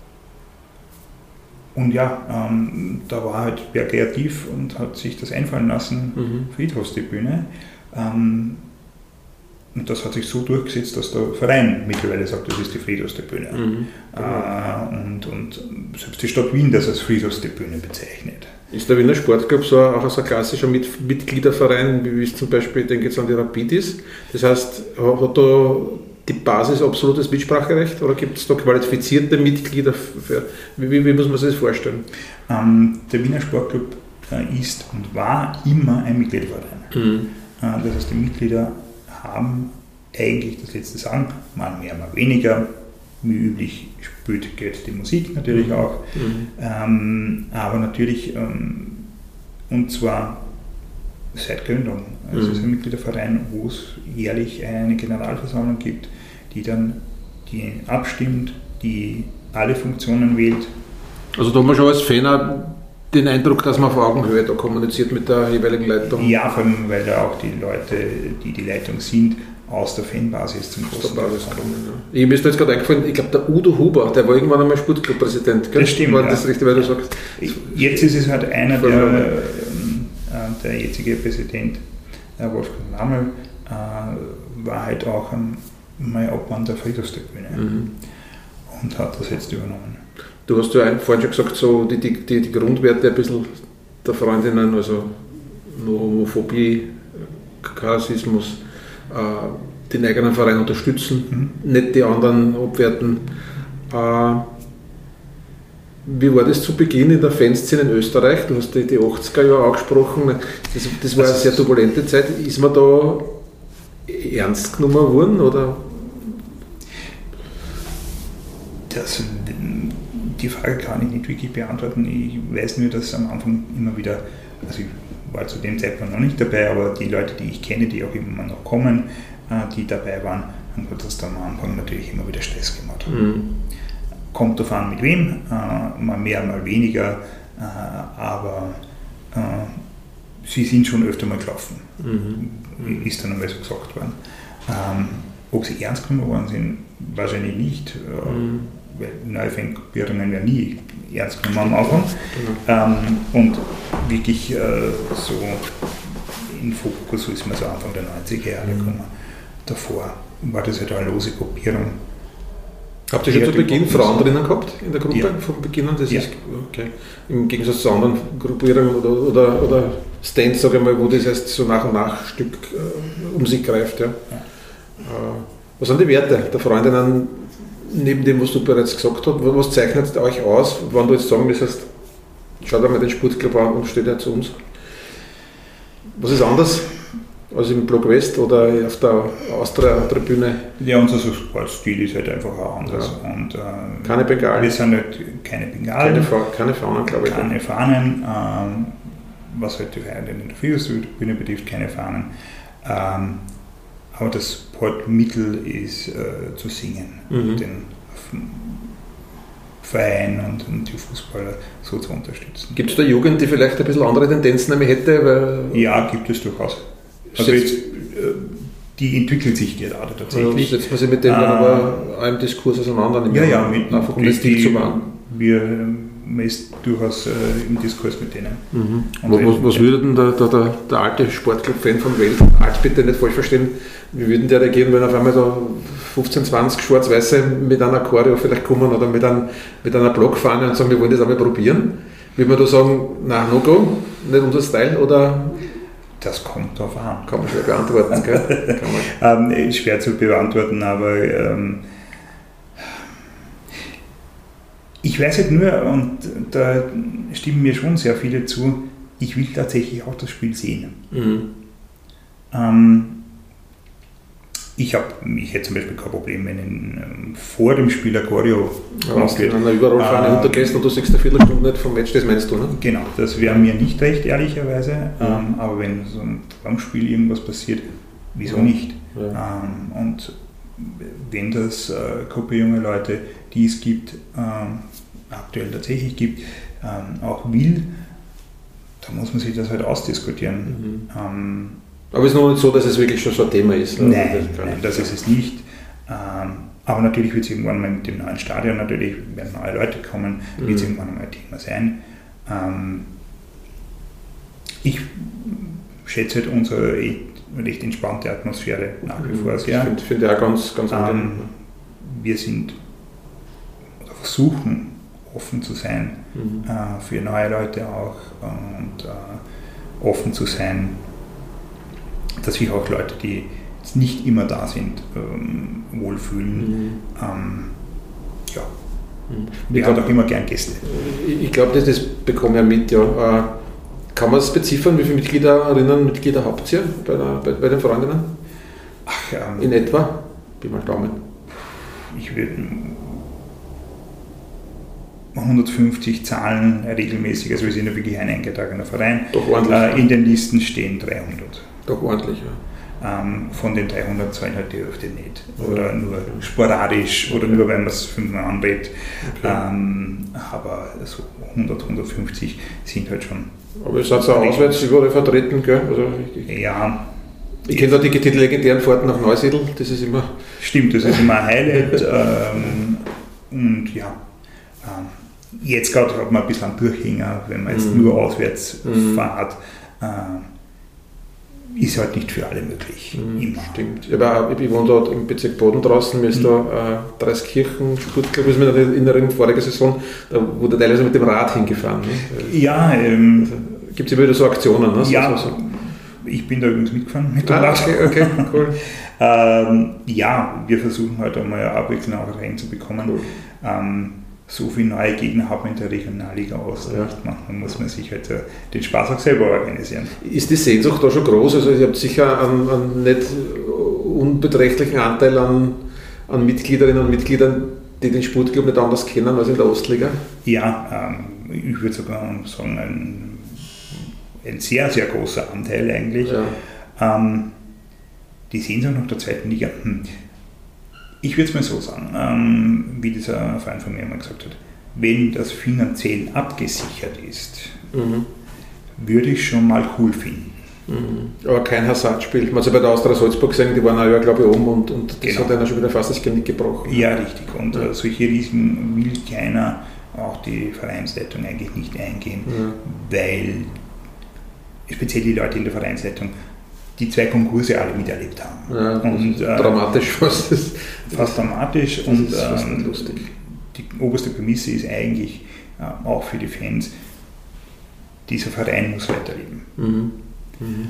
und ja, ähm, da war halt wer kreativ und hat sich das einfallen lassen, mhm. Friedhofstribüne. Ähm, und das hat sich so durchgesetzt, dass der Verein mittlerweile sagt, das ist die Friedhofstribüne. Mhm. Äh, und, und selbst die Stadt Wien das als Friedhofstribüne bezeichnet. Ist der Wiener Sportclub so auch so ein klassischer Mit- Mitgliederverein, wie es zum Beispiel, ich denke jetzt an die Rapid ist? Das heißt, hat da die Basis absolutes Mitspracherecht oder gibt es da qualifizierte Mitglieder? Für, wie, wie muss man sich das vorstellen? Ähm, der Wiener Sportclub äh, ist und war immer ein Mitgliederverein. Mhm. Äh, das heißt, die Mitglieder haben eigentlich das letzte Sagen, mal mehr, mal weniger. Wie üblich spielt Geld die Musik natürlich mhm. auch. Mhm. Ähm, aber natürlich, ähm, und zwar seit Gründung. Also mhm. es ist ein Mitgliederverein, wo es jährlich eine Generalversammlung gibt, die dann die abstimmt, die alle Funktionen wählt. Also da hat man schon als Fan auch den Eindruck, dass man auf Augenhöhe da kommuniziert mit der jeweiligen Leitung. Ja, vor allem, weil da auch die Leute, die die Leitung sind, aus der Fanbasis zum großen Basis kommen. Ja. Ich mir ist da jetzt gerade eingefallen, ich glaube der Udo Huber, der war irgendwann einmal Sportclubpräsident. Das stimmt, war ja. das richtig, weil du sagst? Jetzt ist es halt einer, der, äh, der jetzige Präsident, der Wolfgang Lammel, äh, war halt auch ein, mal Obmann der Friedhofstribüne mhm. und hat das jetzt übernommen. Du hast ja vorhin schon gesagt, so die, die, die, die Grundwerte ein bisschen der Freundinnen, also Homophobie, Rassismus, äh, den eigenen Verein unterstützen, mhm. nicht die anderen abwerten. Äh, wie war das zu Beginn in der Fanszene in Österreich? Du hast die, die achtziger Jahre angesprochen, das, das war eine sehr turbulente Zeit. Ist man da ernst genommen worden? Oder? Das, die Frage kann ich nicht wirklich beantworten. Ich weiß nur, dass am Anfang immer wieder, also ich war zu dem Zeitpunkt noch nicht dabei, aber die Leute, die ich kenne, die auch immer noch kommen, die dabei waren, haben das dann am Anfang natürlich immer wieder Stress gemacht. Mhm. Kommt davon an mit wem, mal mehr, mal weniger, aber sie sind schon öfter mal gelaufen, mhm. ist dann einmal so gesagt worden. Ob sie ernst genommen worden sind, wahrscheinlich nicht, mhm. weil Neufangwährungen ja nie ernst genommen am Anfang. Mhm. Ähm, und wirklich äh, so in Fokus, so ist man so Anfang der neunziger Jahre gekommen. Mhm. Davor war das halt eine lose Gruppierung. Habt ihr schon zu Beginn Frauen drinnen gehabt in der Gruppe? Ja. Von Beginn an? Das ja. ist, okay. Im Gegensatz zu anderen Gruppierungen oder, oder, oder Stands, sage ich mal, wo das heißt, so nach und nach Stück äh, um sich greift. Ja. Ja. Äh, was sind die Werte der Freundinnen, neben dem, was du bereits gesagt hast? Was zeichnet euch aus, wenn du jetzt sagen müsstest, schaut einmal den Sportclub an und steht er zu uns? Was ist anders als im Block West oder auf der Austria-Tribüne? Ja, unser Sportstil ist halt einfach auch anders. Ja. Und, äh, keine Bengalen? Wir sind halt keine Bengalen. Keine, Fa- keine Fahnen, glaube ich. Keine Fahnen, ähm, was halt die Vereine in der Friedhofstribüne betrifft, keine Fahnen. Ähm, aber das Sportmittel ist äh, zu singen, mhm. den Verein und, und die Fußballer so zu unterstützen. Gibt es da Jugend, die vielleicht ein bisschen andere Tendenzen nämlich hätte? Weil ja, gibt es durchaus. Also jetzt, die entwickelt sich gerade tatsächlich. Ja, setzt man sich mit denen äh, aber auch im Diskurs auseinander? Ja, ja, mit, einfach um das Ding zu machen. Wir, man ist durchaus äh, im Diskurs mit denen. Mhm. Was, was, was würde denn der, der, der, der alte Sportclub-Fan von Welt, alt bitte nicht falsch verstehen, wie würden der reagieren, wenn auf einmal da fünfzehn, zwanzig Schwarz-Weiße mit einer Choreo vielleicht kommen oder mit, ein, mit einer Blockfahne und sagen, wir wollen das einmal probieren? Würde man da sagen, nein, no go, nicht unser Style, oder? Das kommt darauf an. Kann man schwer beantworten, gell? Kann man. ähm, schwer zu beantworten, aber ähm, ich weiß halt nur, und da stimmen mir schon sehr viele zu, ich will tatsächlich auch das Spiel sehen. Mhm. Ähm, ich, hab, ich hätte zum Beispiel kein Problem, wenn in, vor dem Spiel der Choreo kommt. Wenn du überall Fahne äh, runtergehst und du siehst eine Viertelstunde nicht vom Match, das meinst du, ne? Genau, das wäre mir nicht recht, ehrlicherweise. Mhm. Ähm, aber wenn so vor dem Spiel irgendwas passiert, wieso ja. nicht? Ja. Ähm, und wenn das äh, Gruppe junge Leute, die es gibt, ähm, aktuell tatsächlich gibt, ähm, auch will, da muss man sich das halt ausdiskutieren. Mhm. Ähm, Aber es ist noch nicht so, dass es wirklich schon so ein Thema ist. Nein, das, nein, das ist es nicht. Ähm, aber natürlich wird es irgendwann mal mit dem neuen Stadion, natürlich werden neue Leute kommen, mhm. wird es irgendwann mal ein Thema sein. Ähm, ich schätze halt unsere recht entspannte Atmosphäre nach wie vor sehr. Ich finde find ja auch ganz, ganz angenehm. Ähm, wir sind oder versuchen offen zu sein, mhm. äh, für neue Leute auch und äh, offen zu sein, dass sich auch Leute, die jetzt nicht immer da sind, ähm, wohlfühlen. Mhm. Ähm, ja. Mhm. Wir haben auch immer gern Gäste. Ich, ich glaube, das, das bekomme ich ja mit. Ja. Äh, kann man es beziffern, wie viele Mitgliederinnen und Mitglieder habt ihr bei, der, bei, bei den Freundinnen? Ach, ähm, in etwa? Bin mal Daumen. Ich würde hundertfünfzig Zahlen regelmäßig, also wir sind ja wirklich ein eingetragener Verein. Doch ordentlich. Äh, in den Listen stehen dreihundert. Doch ordentlich, ja. Ähm, von den dreihundert zahlen halt die Hälfte nicht. Oder nur sporadisch, oder nur, wenn man es fünfmal anredet. Okay. Ähm, aber so hundert, hundertfünfzig sind halt schon. Aber ihr seid so auswärts überall vertreten, gell? Also ich, ja. Ich kenne da die, die legendären Fahrten nach Neusiedl, das ist immer. Stimmt, das ist immer ein Highlight. ähm, und ja. Ähm, jetzt gerade hat man ein bisschen einen Durchhänger, wenn man jetzt mm. nur auswärts mm. fährt. Äh, ist halt nicht für alle möglich. Mm, immer. Stimmt. Aber ich wohne dort im Bezirk Boden draußen, mir ist mm. da äh, Dreiskirchen, Sportclub, ist mir in Erinnerung, vorige Saison, da wurde teilweise mit dem Rad hingefahren. Ne? Ja, ähm, also, gibt es immer wieder so Aktionen? Ne? Ja, so, so. Ich bin da übrigens mitgefahren mit dem ah, Rad. Okay, okay, cool. ähm, ja, wir versuchen halt einmal Abwechslung auch reinzubekommen. Cool. Ähm, so viele neue Gegner hat man in der Regionalliga Ost. Ja. Manchmal muss man sich halt äh, den Spaß auch selber organisieren. Ist die Sehnsucht da schon groß? Also ihr habt sicher einen, einen nicht unbeträchtlichen Anteil an, an Mitgliederinnen und Mitgliedern, die den Sportclub nicht anders kennen als in der Ostliga? Ja, ähm, ich würde sogar sagen, ein, ein sehr, sehr großer Anteil eigentlich. Ja. Ähm, die Sehnsucht nach der zweiten Liga. Hm. Ich würde es mal so sagen, ähm, wie dieser Verein von mir immer gesagt hat, wenn das finanziell abgesichert ist, mhm. würde ich schon mal cool finden. Mhm. Aber kein Hasardspiel. Man hat ja bei der Austria Salzburg gesehen, die waren auch ja, glaube ich, oben und, und das genau. hat einer schon wieder fast das Genick gebrochen. Ja, richtig. Und ja. solche Risiken will keiner, auch die Vereinsleitung, eigentlich nicht eingehen, ja. weil speziell die Leute in der Vereinsleitung die zwei Konkurse alle miterlebt haben. Ja, und, äh, dramatisch fast. Das, fast dramatisch das und ist fast ähm, lustig. Die oberste Prämisse ist eigentlich äh, auch für die Fans, dieser Verein muss weiterleben. Mhm. Mhm.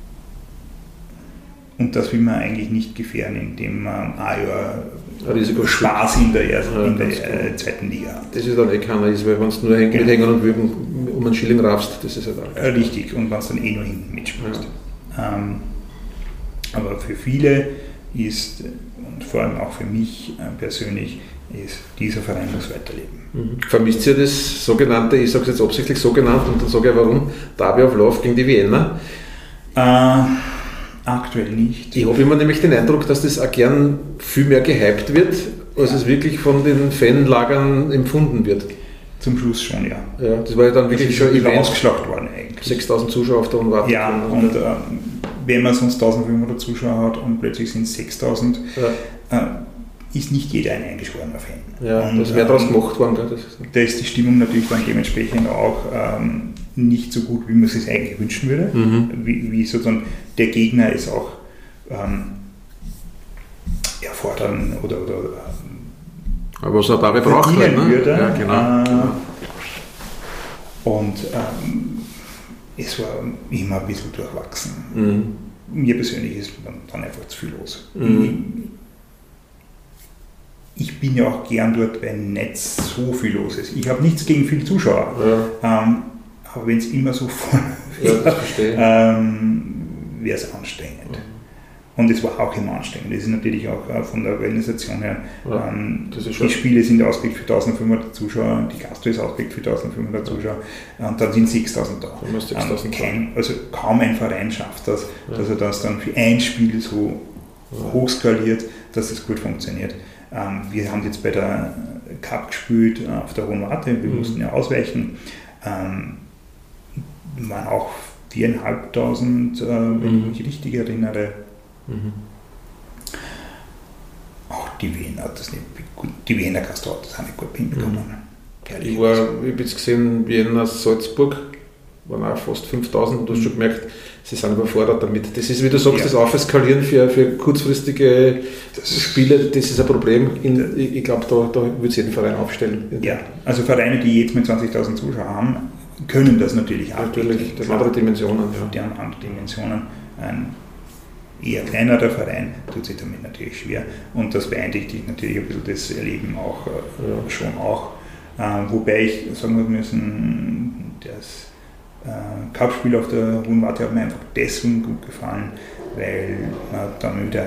Und das will man eigentlich nicht gefährden, indem man ah, ja, Spaß in der, ersten, ja, in der äh, zweiten Liga hat. Das ist dann eh keiner, weil wenn du nur genau. mit Hängen und Würgen um einen Schilling raffst, das ist ja da. Äh, richtig, und wenn du dann eh nur hinten mitspielst. Ja. Ähm, aber für viele ist, und vor allem auch für mich äh, persönlich, ist dieser Verein muss weiterleben. Mhm. Vermisst ihr das sogenannte, ich sage es jetzt absichtlich so genannt und dann sage ich warum, Derby of Love gegen die Wiener? Äh, aktuell nicht. Ich habe immer nämlich den Eindruck, dass das auch gern viel mehr gehypt wird, als ja. es wirklich von den Fanlagern empfunden wird. Zum Schluss schon, ja. Ja, das war ja dann wirklich schon Event. Ausgeschlachtet worden eigentlich. sechstausend Zuschauer auf der Unwarte. Ja, und äh, wenn man sonst eintausendfünfhundert Zuschauer hat und plötzlich sind es sechstausend, ja. äh, ist nicht jeder ein eingeschworener Fan. Ja, und, das wäre daraus gemacht worden. Das ist da ist die Stimmung natürlich dann dementsprechend auch ähm, nicht so gut, wie man es sich eigentlich wünschen würde. Mhm. Wie, wie sozusagen der Gegner es auch ähm, erfordern oder, oder aber was er dabei braucht, ne? würde. Ja, genau, äh, genau. Und ähm, es war immer ein bisschen durchwachsen. Mhm. Mir persönlich ist dann einfach zu viel los. Mhm. Ich, ich bin ja auch gern dort, wenn nicht so viel los ist. Ich habe nichts gegen viele Zuschauer. Ja. Ähm, aber wenn es immer so voll wäre, ja, ähm, wäre es anstrengend. Mhm. Und es war auch immer anstrengend. Das ist natürlich auch äh, von der Organisation her. Ja, ähm, die Spiele sind ausgelegt für eintausendfünfhundert Zuschauer, die Gastro ist ausgelegt für eintausendfünfhundert Zuschauer und dann sind sechstausend da. sechstausend ähm, kein, also kaum ein Verein schafft das, ja. dass er das dann für ein Spiel so ja. hochskaliert, dass es gut funktioniert. Ähm, wir haben jetzt bei der Cup gespielt äh, auf der Hohen Warte, wir mhm. mussten ja ausweichen. Ähm, waren auch viertausendfünfhundert, äh, wenn Mhm. ich mich richtig erinnere. Mhm. Auch die Wiener hat das nicht gut, die Wiener Gastro hat das auch nicht gut hinbekommen. Ich war, ich habe jetzt gesehen, Vienna, Salzburg, waren auch fast fünftausend und du hast schon gemerkt, sie sind überfordert damit. Das ist, wie du sagst, Ja. das Aufeskalieren für, für kurzfristige Spiele, das ist ein Problem. In, ich ich glaube, da, da würde sich jeden Verein aufstellen. Ja, also Vereine, die jetzt mit zwanzigtausend Zuschauer haben, können das natürlich auch. Natürlich, das sind andere Dimensionen. Ja. Die haben andere Dimensionen. Ein eher kleinerer Verein tut sich damit natürlich schwer und das beeinträchtigt natürlich ein bisschen das Erleben auch äh, Ja. schon auch. Äh, wobei ich sagen muss müssen, das äh, Cup-Spiel auf der Hohen Warte hat mir einfach deswegen gut gefallen, weil man dann wieder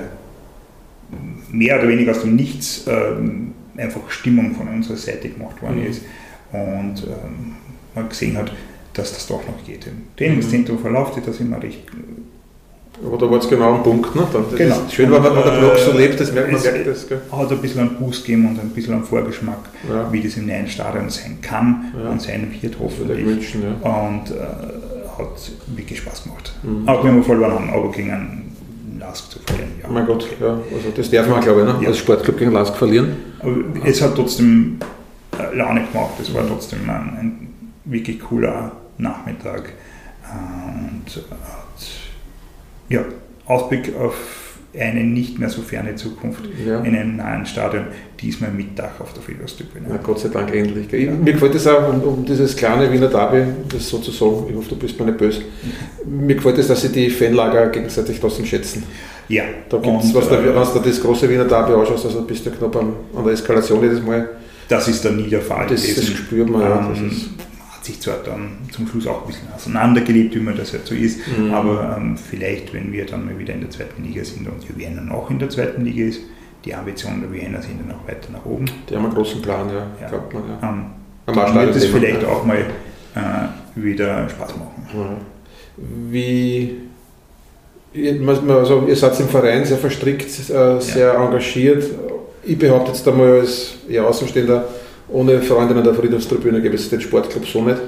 mehr oder weniger aus dem Nichts ähm, einfach Stimmung von unserer Seite gemacht worden Mhm. ist und ähm, man gesehen hat, dass das doch noch geht. Im Trainingszentrum verläuft sich das immer recht. Aber da war es genau am Punkt. Ne? Das Genau. ist schön, wenn man wenn der Blog so lebt, das merkt man. Es Merkt das, gell? hat ein bisschen einen Boost gegeben und ein bisschen einen Vorgeschmack, Ja. wie das im neuen Stadion sein kann Ja. und sein wird Würde ich hoffentlich. wünschen, ja. Und äh, hat wirklich Spaß gemacht. Mhm. Auch wenn wir verloren haben, aber gegen einen Lask zu verlieren. Ja. Mein Gott, ja. Also das darf man, glaube ich, ne? Ja. als Sportclub gegen Lask verlieren. Aber es hat trotzdem äh, Laune gemacht. Es war trotzdem ein, ein wirklich cooler Nachmittag. Und hat, ja, Ausblick auf eine nicht mehr so ferne Zukunft Ja. in einem nahen Stadion, diesmal mit Dach auf der Friedhofstribüne. Na, Gott sei Dank endlich. Ich, mir gefällt es auch um, um dieses kleine Wiener Derby, das sozusagen, ich hoffe, du bist mir nicht böse, mir gefällt es, dass sie die Fanlager gegenseitig draußen schätzen. Ja, Da gibt es, und, was da, äh, wenn du das große Wiener Derby ausschaust, also bist du knapp an, an der Eskalation jedes Mal. das ist dann nie der Fall Das, das gewesen. spürt man ja. Das Ähm, ist, hat sich zwar dann zum Schluss auch ein bisschen auseinandergelebt, wie man das halt so ist, Mhm. aber ähm, vielleicht, wenn wir dann mal wieder in der zweiten Liga sind und die Wiener noch in der zweiten Liga ist, die Ambitionen der Wiener sind dann auch weiter nach oben. die haben einen großen Plan, ja, Ja. glaubt man. Ja. Ähm, Am dann Marschall wird es Thema, vielleicht ja. auch mal äh, wieder Spaß machen. Ja. Wie, ihr, man- man- also ihr seid im Verein sehr verstrickt, äh, sehr engagiert. Ich behaupte jetzt einmal als eher Außenstehender, ohne Freunde an der Friedhofstribüne gäbe es den Sportclub so nicht.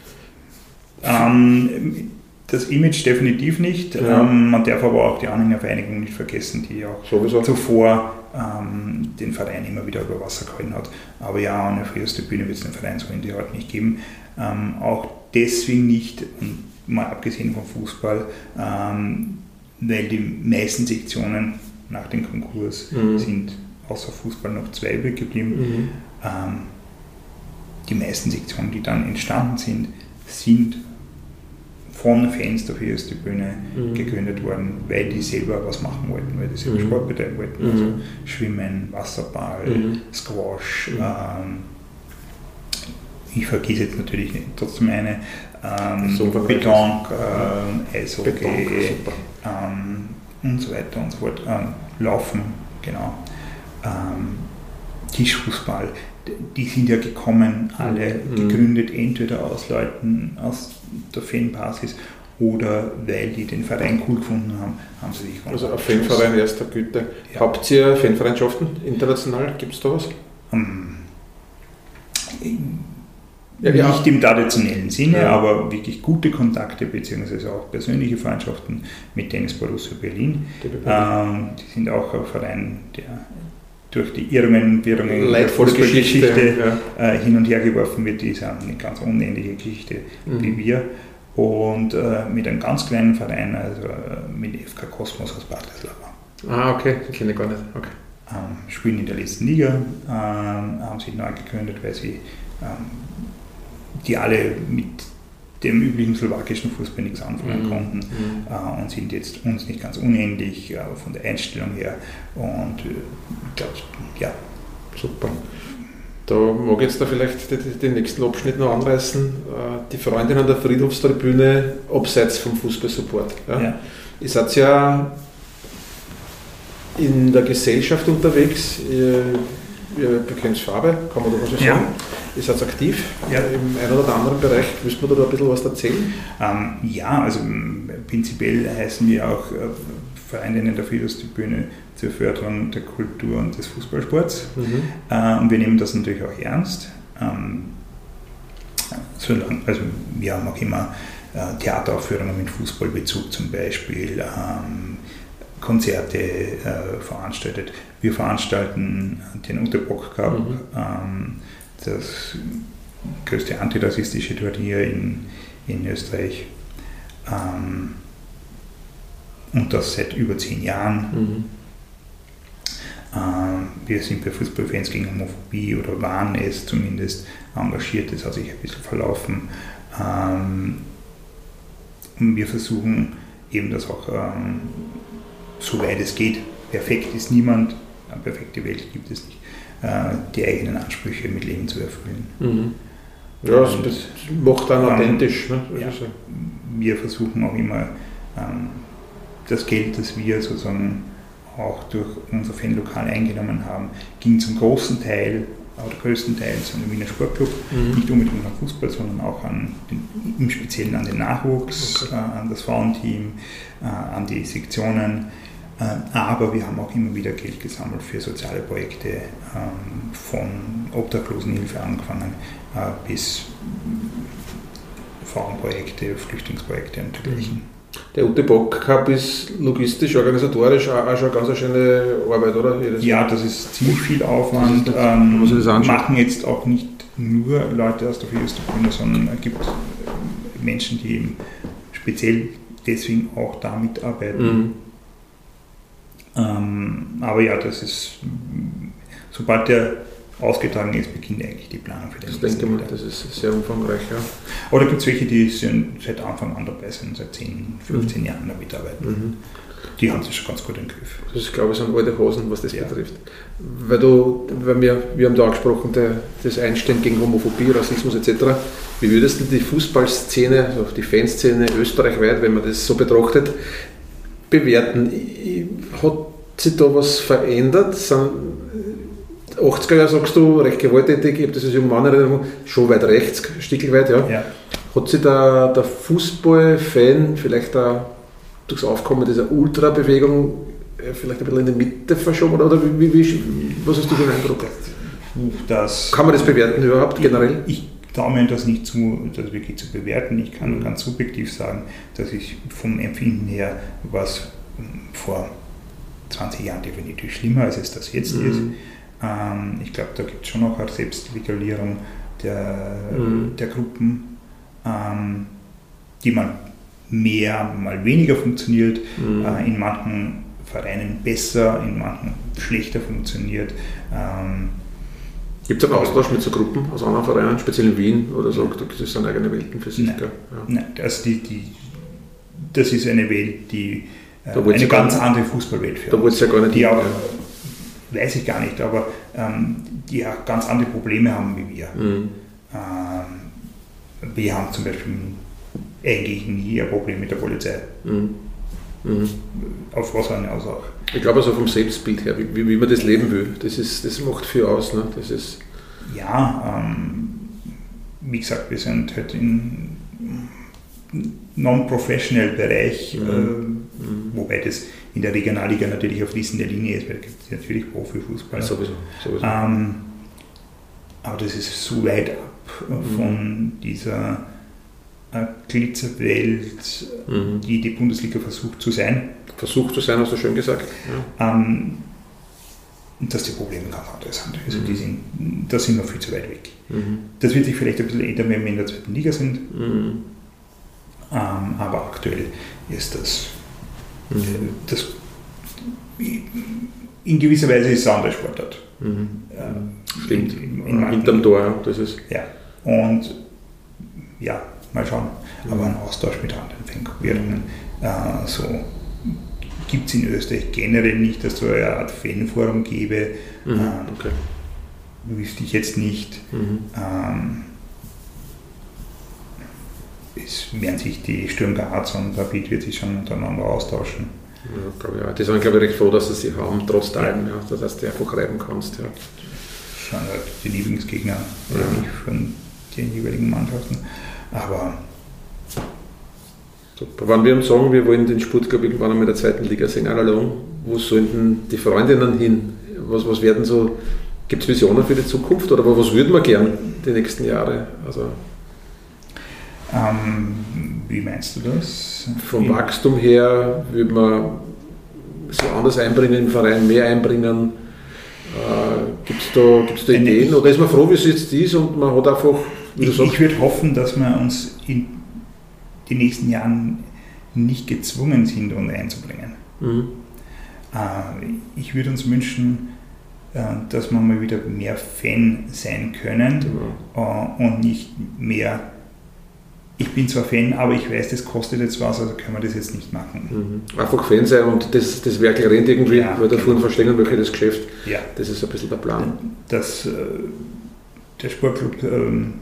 Ähm, das Image definitiv nicht. Ja. Ähm, man darf aber auch die Anhängervereinigung nicht vergessen, die auch Sowieso. zuvor ähm, den Verein immer wieder über Wasser gehalten hat. Aber ja, eine Friedhofstribüne wird es den Verein so in die Art nicht geben. Ähm, auch deswegen nicht, und mal abgesehen vom Fußball, ähm, weil die meisten Sektionen nach dem Konkurs Mhm. sind außer Fußball noch zwei übrig geblieben. Mhm. Ähm, die meisten Sektionen, die dann entstanden sind, sind von Fans der Friedhofstribüne Mhm. gegründet worden, weil die selber was machen wollten, weil die selber Mhm. Sport betreiben wollten. Mhm. Also Schwimmen, Wasserball, Mhm. Squash. Mhm. Ähm, ich vergesse jetzt natürlich nicht, trotzdem eine ähm, So umfangreich Beton, ist. äh, Eishockey Beton, super. ähm, und so weiter und so fort. Ähm, Laufen, genau. Ähm, Tischfußball, d- die sind ja gekommen, alle Mhm. gegründet, entweder aus Leuten aus der Fanbasis oder weil die den Verein cool gefunden haben, haben sie sich Also ein Fanverein erster Güte. Ja. Habt ihr Fanvereinschaften international? Gibt es da was? Ähm, Ja, ja. Nicht im traditionellen Sinne, Ja. aber wirklich gute Kontakte bzw. auch persönliche Freundschaften mit Tennis Borussia Berlin. Die Ähm, die sind auch ein Verein, der durch die Irrungen, Wirrungen der leidvolle Geschichte. Fußballgeschichte Ja. äh, hin und her geworfen wird. Die ist auch eine ganz unähnliche Geschichte Mhm. wie wir. Und äh, mit einem ganz kleinen Verein, also äh, mit F K Kosmos aus Bratislava. Ah, okay, den kenne ich gar nicht. Okay. Ähm, spielen in der letzten Liga, ähm, haben sich neu gegründet, weil sie ähm, die alle mit dem üblichen slowakischen Fußball nichts anfangen Mhm. konnten Mhm. äh, und sind jetzt uns nicht ganz unähnlich äh, von der Einstellung her. Und äh, ich glaube, ja, Super. Da mag ich jetzt da vielleicht den, den nächsten Abschnitt noch anreißen. Äh, Die Freundin an der Friedhofstribüne abseits vom Fußballsupport. Ja? ja. Ihr seid ja in der Gesellschaft unterwegs, ihr, ihr bekennt Farbe, kann man da so sagen. Ja. Ihr seid aktiv Ja. im einen oder anderen Bereich. Müssen wir da ein bisschen was erzählen? Ähm, ja, also m, prinzipiell heißen wir auch äh, Vereininnen der Friedhofstribüne zur Förderung der Kultur und des Fußballsports. Mhm. Äh, und wir nehmen das natürlich auch ernst. Ähm, solange, also wir haben auch immer äh, Theateraufführungen mit Fußballbezug zum Beispiel, ähm, Konzerte äh, veranstaltet. Wir veranstalten den Unterbock Cup, mhm. ähm, das größte antirassistische Turnier in, in Österreich. Ähm, und das seit über zehn Jahren. Mhm. Ähm, wir sind bei Fußballfans gegen Homophobie oder waren es zumindest engagiert, das hat sich ein bisschen verlaufen. Ähm, und wir versuchen eben das auch, ähm, soweit es geht, perfekt ist niemand, eine perfekte Welt gibt es nicht, äh, die eigenen Ansprüche mit Leben zu erfüllen. Mhm. Ja, das macht dann authentisch. Ähm, ne? Ja, wir versuchen auch immer ähm, das Geld, das wir sozusagen auch durch unser Fanlokal eingenommen haben, ging zum großen Teil, oder größten Teil zu einem Wiener Sportclub, mhm. nicht unbedingt an Fußball, sondern auch an den, im Speziellen an den Nachwuchs, okay. äh, an das Frauenteam, äh, an die Sektionen. Äh, aber wir haben auch immer wieder Geld gesammelt für soziale Projekte, ähm, von Obdachlosenhilfe angefangen äh, bis Frauenprojekte, Flüchtlingsprojekte und dergleichen. Der Unterbock Cup ist logistisch, organisatorisch auch, auch schon eine ganz schöne Arbeit, oder? Jedes ja, das ist ziemlich viel Aufwand. Das ähm, muss ich das machen jetzt auch nicht nur Leute aus der Fürstenbühne, sondern es gibt Menschen, die eben speziell deswegen auch da mitarbeiten. Mhm. Ähm, aber ja, das ist, sobald der ausgetragen ist, beginnt eigentlich die Planung für den nächsten Das denke ich mal, das ist sehr umfangreich, ja. Oder gibt es welche, die sind seit Anfang an dabei sind, seit zehn, fünfzehn mhm. Jahren da mitarbeiten. Mhm. Die haben sich schon ganz gut im Griff. Das ist, glaube ich, sind alte Hosen, was das ja. betrifft. Weil du, weil wir, wir haben da angesprochen, der, das Einstehen gegen Homophobie, Rassismus et cetera. Wie würdest du die Fußballszene, also die Fanszene österreichweit, wenn man das so betrachtet, bewerten? Hat sich da was verändert? Sind achtziger Jahre, sagst du, recht gewalttätig, ich habe das als junger Mann Erinnerung, schon weit rechts, stickelweit, ja. ja. Hat sich der, der Fußballfan vielleicht auch durchs Aufkommen dieser Ultra-Bewegung vielleicht ein bisschen in die Mitte verschoben, oder wie, wie, was hast du für einen Eindruck? Das, kann man das bewerten überhaupt generell? Ich, ich traue mir das nicht zu, das wirklich zu bewerten. Ich kann mhm. ganz subjektiv sagen, dass ich vom Empfinden her, was vor zwanzig Jahren definitiv schlimmer, als es das jetzt mhm. ist. Ähm, ich glaube, da gibt es schon noch eine Selbstregulierung der, mhm. der Gruppen, ähm, die mal mehr, mal weniger funktioniert, mhm. äh, in manchen Vereinen besser, in manchen schlechter funktioniert. Ähm, Gibt es einen Austausch mit so Gruppen aus anderen Vereinen, speziell in Wien, oder so? Das sind eigene Welten für sich? Nein, ja. Nein, also die, die, das ist eine Welt, die da eine ja ganz nicht, andere Fußballwelt für da uns. Da ja gar nicht die auch, weiß ich gar nicht, aber ähm, die auch ganz andere Probleme haben wie wir. Mhm. Ähm, wir haben zum Beispiel eigentlich nie ein Problem mit der Polizei. Mhm. Mhm. Auf was hinaus auch. Ich glaube also vom Selbstbild her, wie, wie man das leben will, das, ist, das macht viel aus. Ne? Das ist ja, ähm, wie gesagt, wir sind halt im Non-Professional-Bereich, mhm. äh, mhm. wobei das in der Regionalliga natürlich auf fließender Linie ist, weil es gibt natürlich Profifußball. Sowieso. sowieso. Ähm, aber das ist so weit ab mhm. von dieser äh, Glitzerwelt, mhm. die die Bundesliga versucht zu sein. Versucht zu sein, hast du schön gesagt. Ja. Ähm, dass die Probleme ganz andere sind. Also mhm. die sind, da sind wir viel zu weit weg. Mhm. Das wird sich vielleicht ein bisschen ändern, wenn wir in der zweiten Liga sind. Mhm. Ähm, aber aktuell ist das, mhm. äh, das in gewisser Weise ist es eine andere Sportart. Mhm. Äh, Stimmt, in, in hinterm Tor, das ist. Ja, und ja, mal schauen. Mhm. Aber ein Austausch mit anderen Fangruppierungen, äh, so gibt es in Österreich generell nicht, dass es so eine Art Fanforum gäbe. Mhm. Ähm, okay. Wüsste ich jetzt nicht. Mhm. Ähm, es werden sich die Sturm Graz und Rapid wird sich schon untereinander austauschen. Ja, glaube ich auch. Die sind, glaube ich, recht froh, dass sie sie haben, trotz allem, ja. Ja, dass du einfach reiben kannst. Ja. Schon halt die Lieblingsgegner ja. von den jeweiligen Mannschaften. Aber super. Wenn wir uns sagen, wir wollen den Sportclub irgendwann einmal in der zweiten Liga sehen, allalong, wo sollen denn die Freundinnen hin? Was, was werden so, gibt es Visionen für die Zukunft oder was würden wir gern die nächsten Jahre? Also Ähm, wie meinst du das? Vom Wachstum her würde man so anders einbringen im Verein, mehr einbringen. Äh, Gibt es da, gibt's da Ideen? Ich, oder ist man froh, wie es jetzt ist und man hat einfach, wie ich, ich würde hoffen, dass wir uns in den nächsten Jahren nicht gezwungen sind, uns einzubringen. Mhm. Äh, ich würde uns wünschen, äh, dass wir mal wieder mehr Fan sein können, mhm. äh, und nicht mehr, ich bin zwar Fan, aber ich weiß, das kostet jetzt was, also können wir das jetzt nicht machen. Mhm. Einfach Fan sein und das, das Werkel rennt irgendwie, ja, weil da genau. vorhin verstehen wir das Geschäft. Ja. Das ist ein bisschen der Plan. Dass äh, der Sportclub ähm,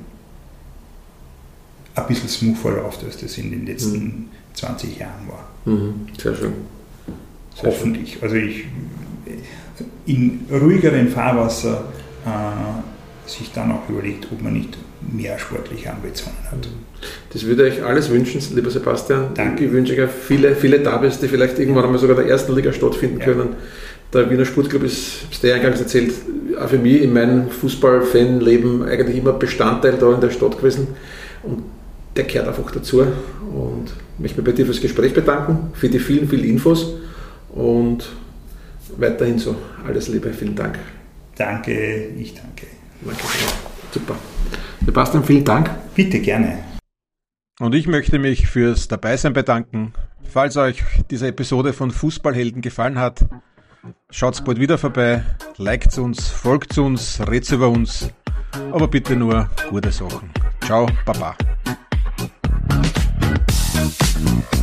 ein bisschen smooth verläuft, als das in den letzten mhm. zwanzig Jahren war. Mhm. Sehr schön. Sehr Hoffentlich. Schön. Also ich in ruhigeren Fahrwasser äh, sich dann auch überlegt, ob man nicht mehr sportliche Ambitionen hat. Das würde ich alles wünschen, lieber Sebastian. Danke. Ich wünsche euch viele, viele Derbys, die vielleicht irgendwann einmal sogar in der ersten Liga stattfinden ja. können. Der Wiener Sportclub ist, hab's dir eingangs erzählt, auch für mich in meinem Fußball-Fan-Leben eigentlich immer Bestandteil da in der Stadt gewesen. Und der gehört einfach dazu. Und ich möchte mich bei dir fürs Gespräch bedanken, für die vielen, vielen Infos und weiterhin so. Alles Liebe, vielen Dank. Danke, ich danke. Danke. Super. Sebastian, vielen Dank. Bitte, gerne. Und ich möchte mich fürs Dabeisein bedanken. Falls euch diese Episode von Fußballhelden gefallen hat, schaut bald wieder vorbei, liked uns, folgt uns, redet über uns, aber bitte nur gute Sachen. Ciao, Baba.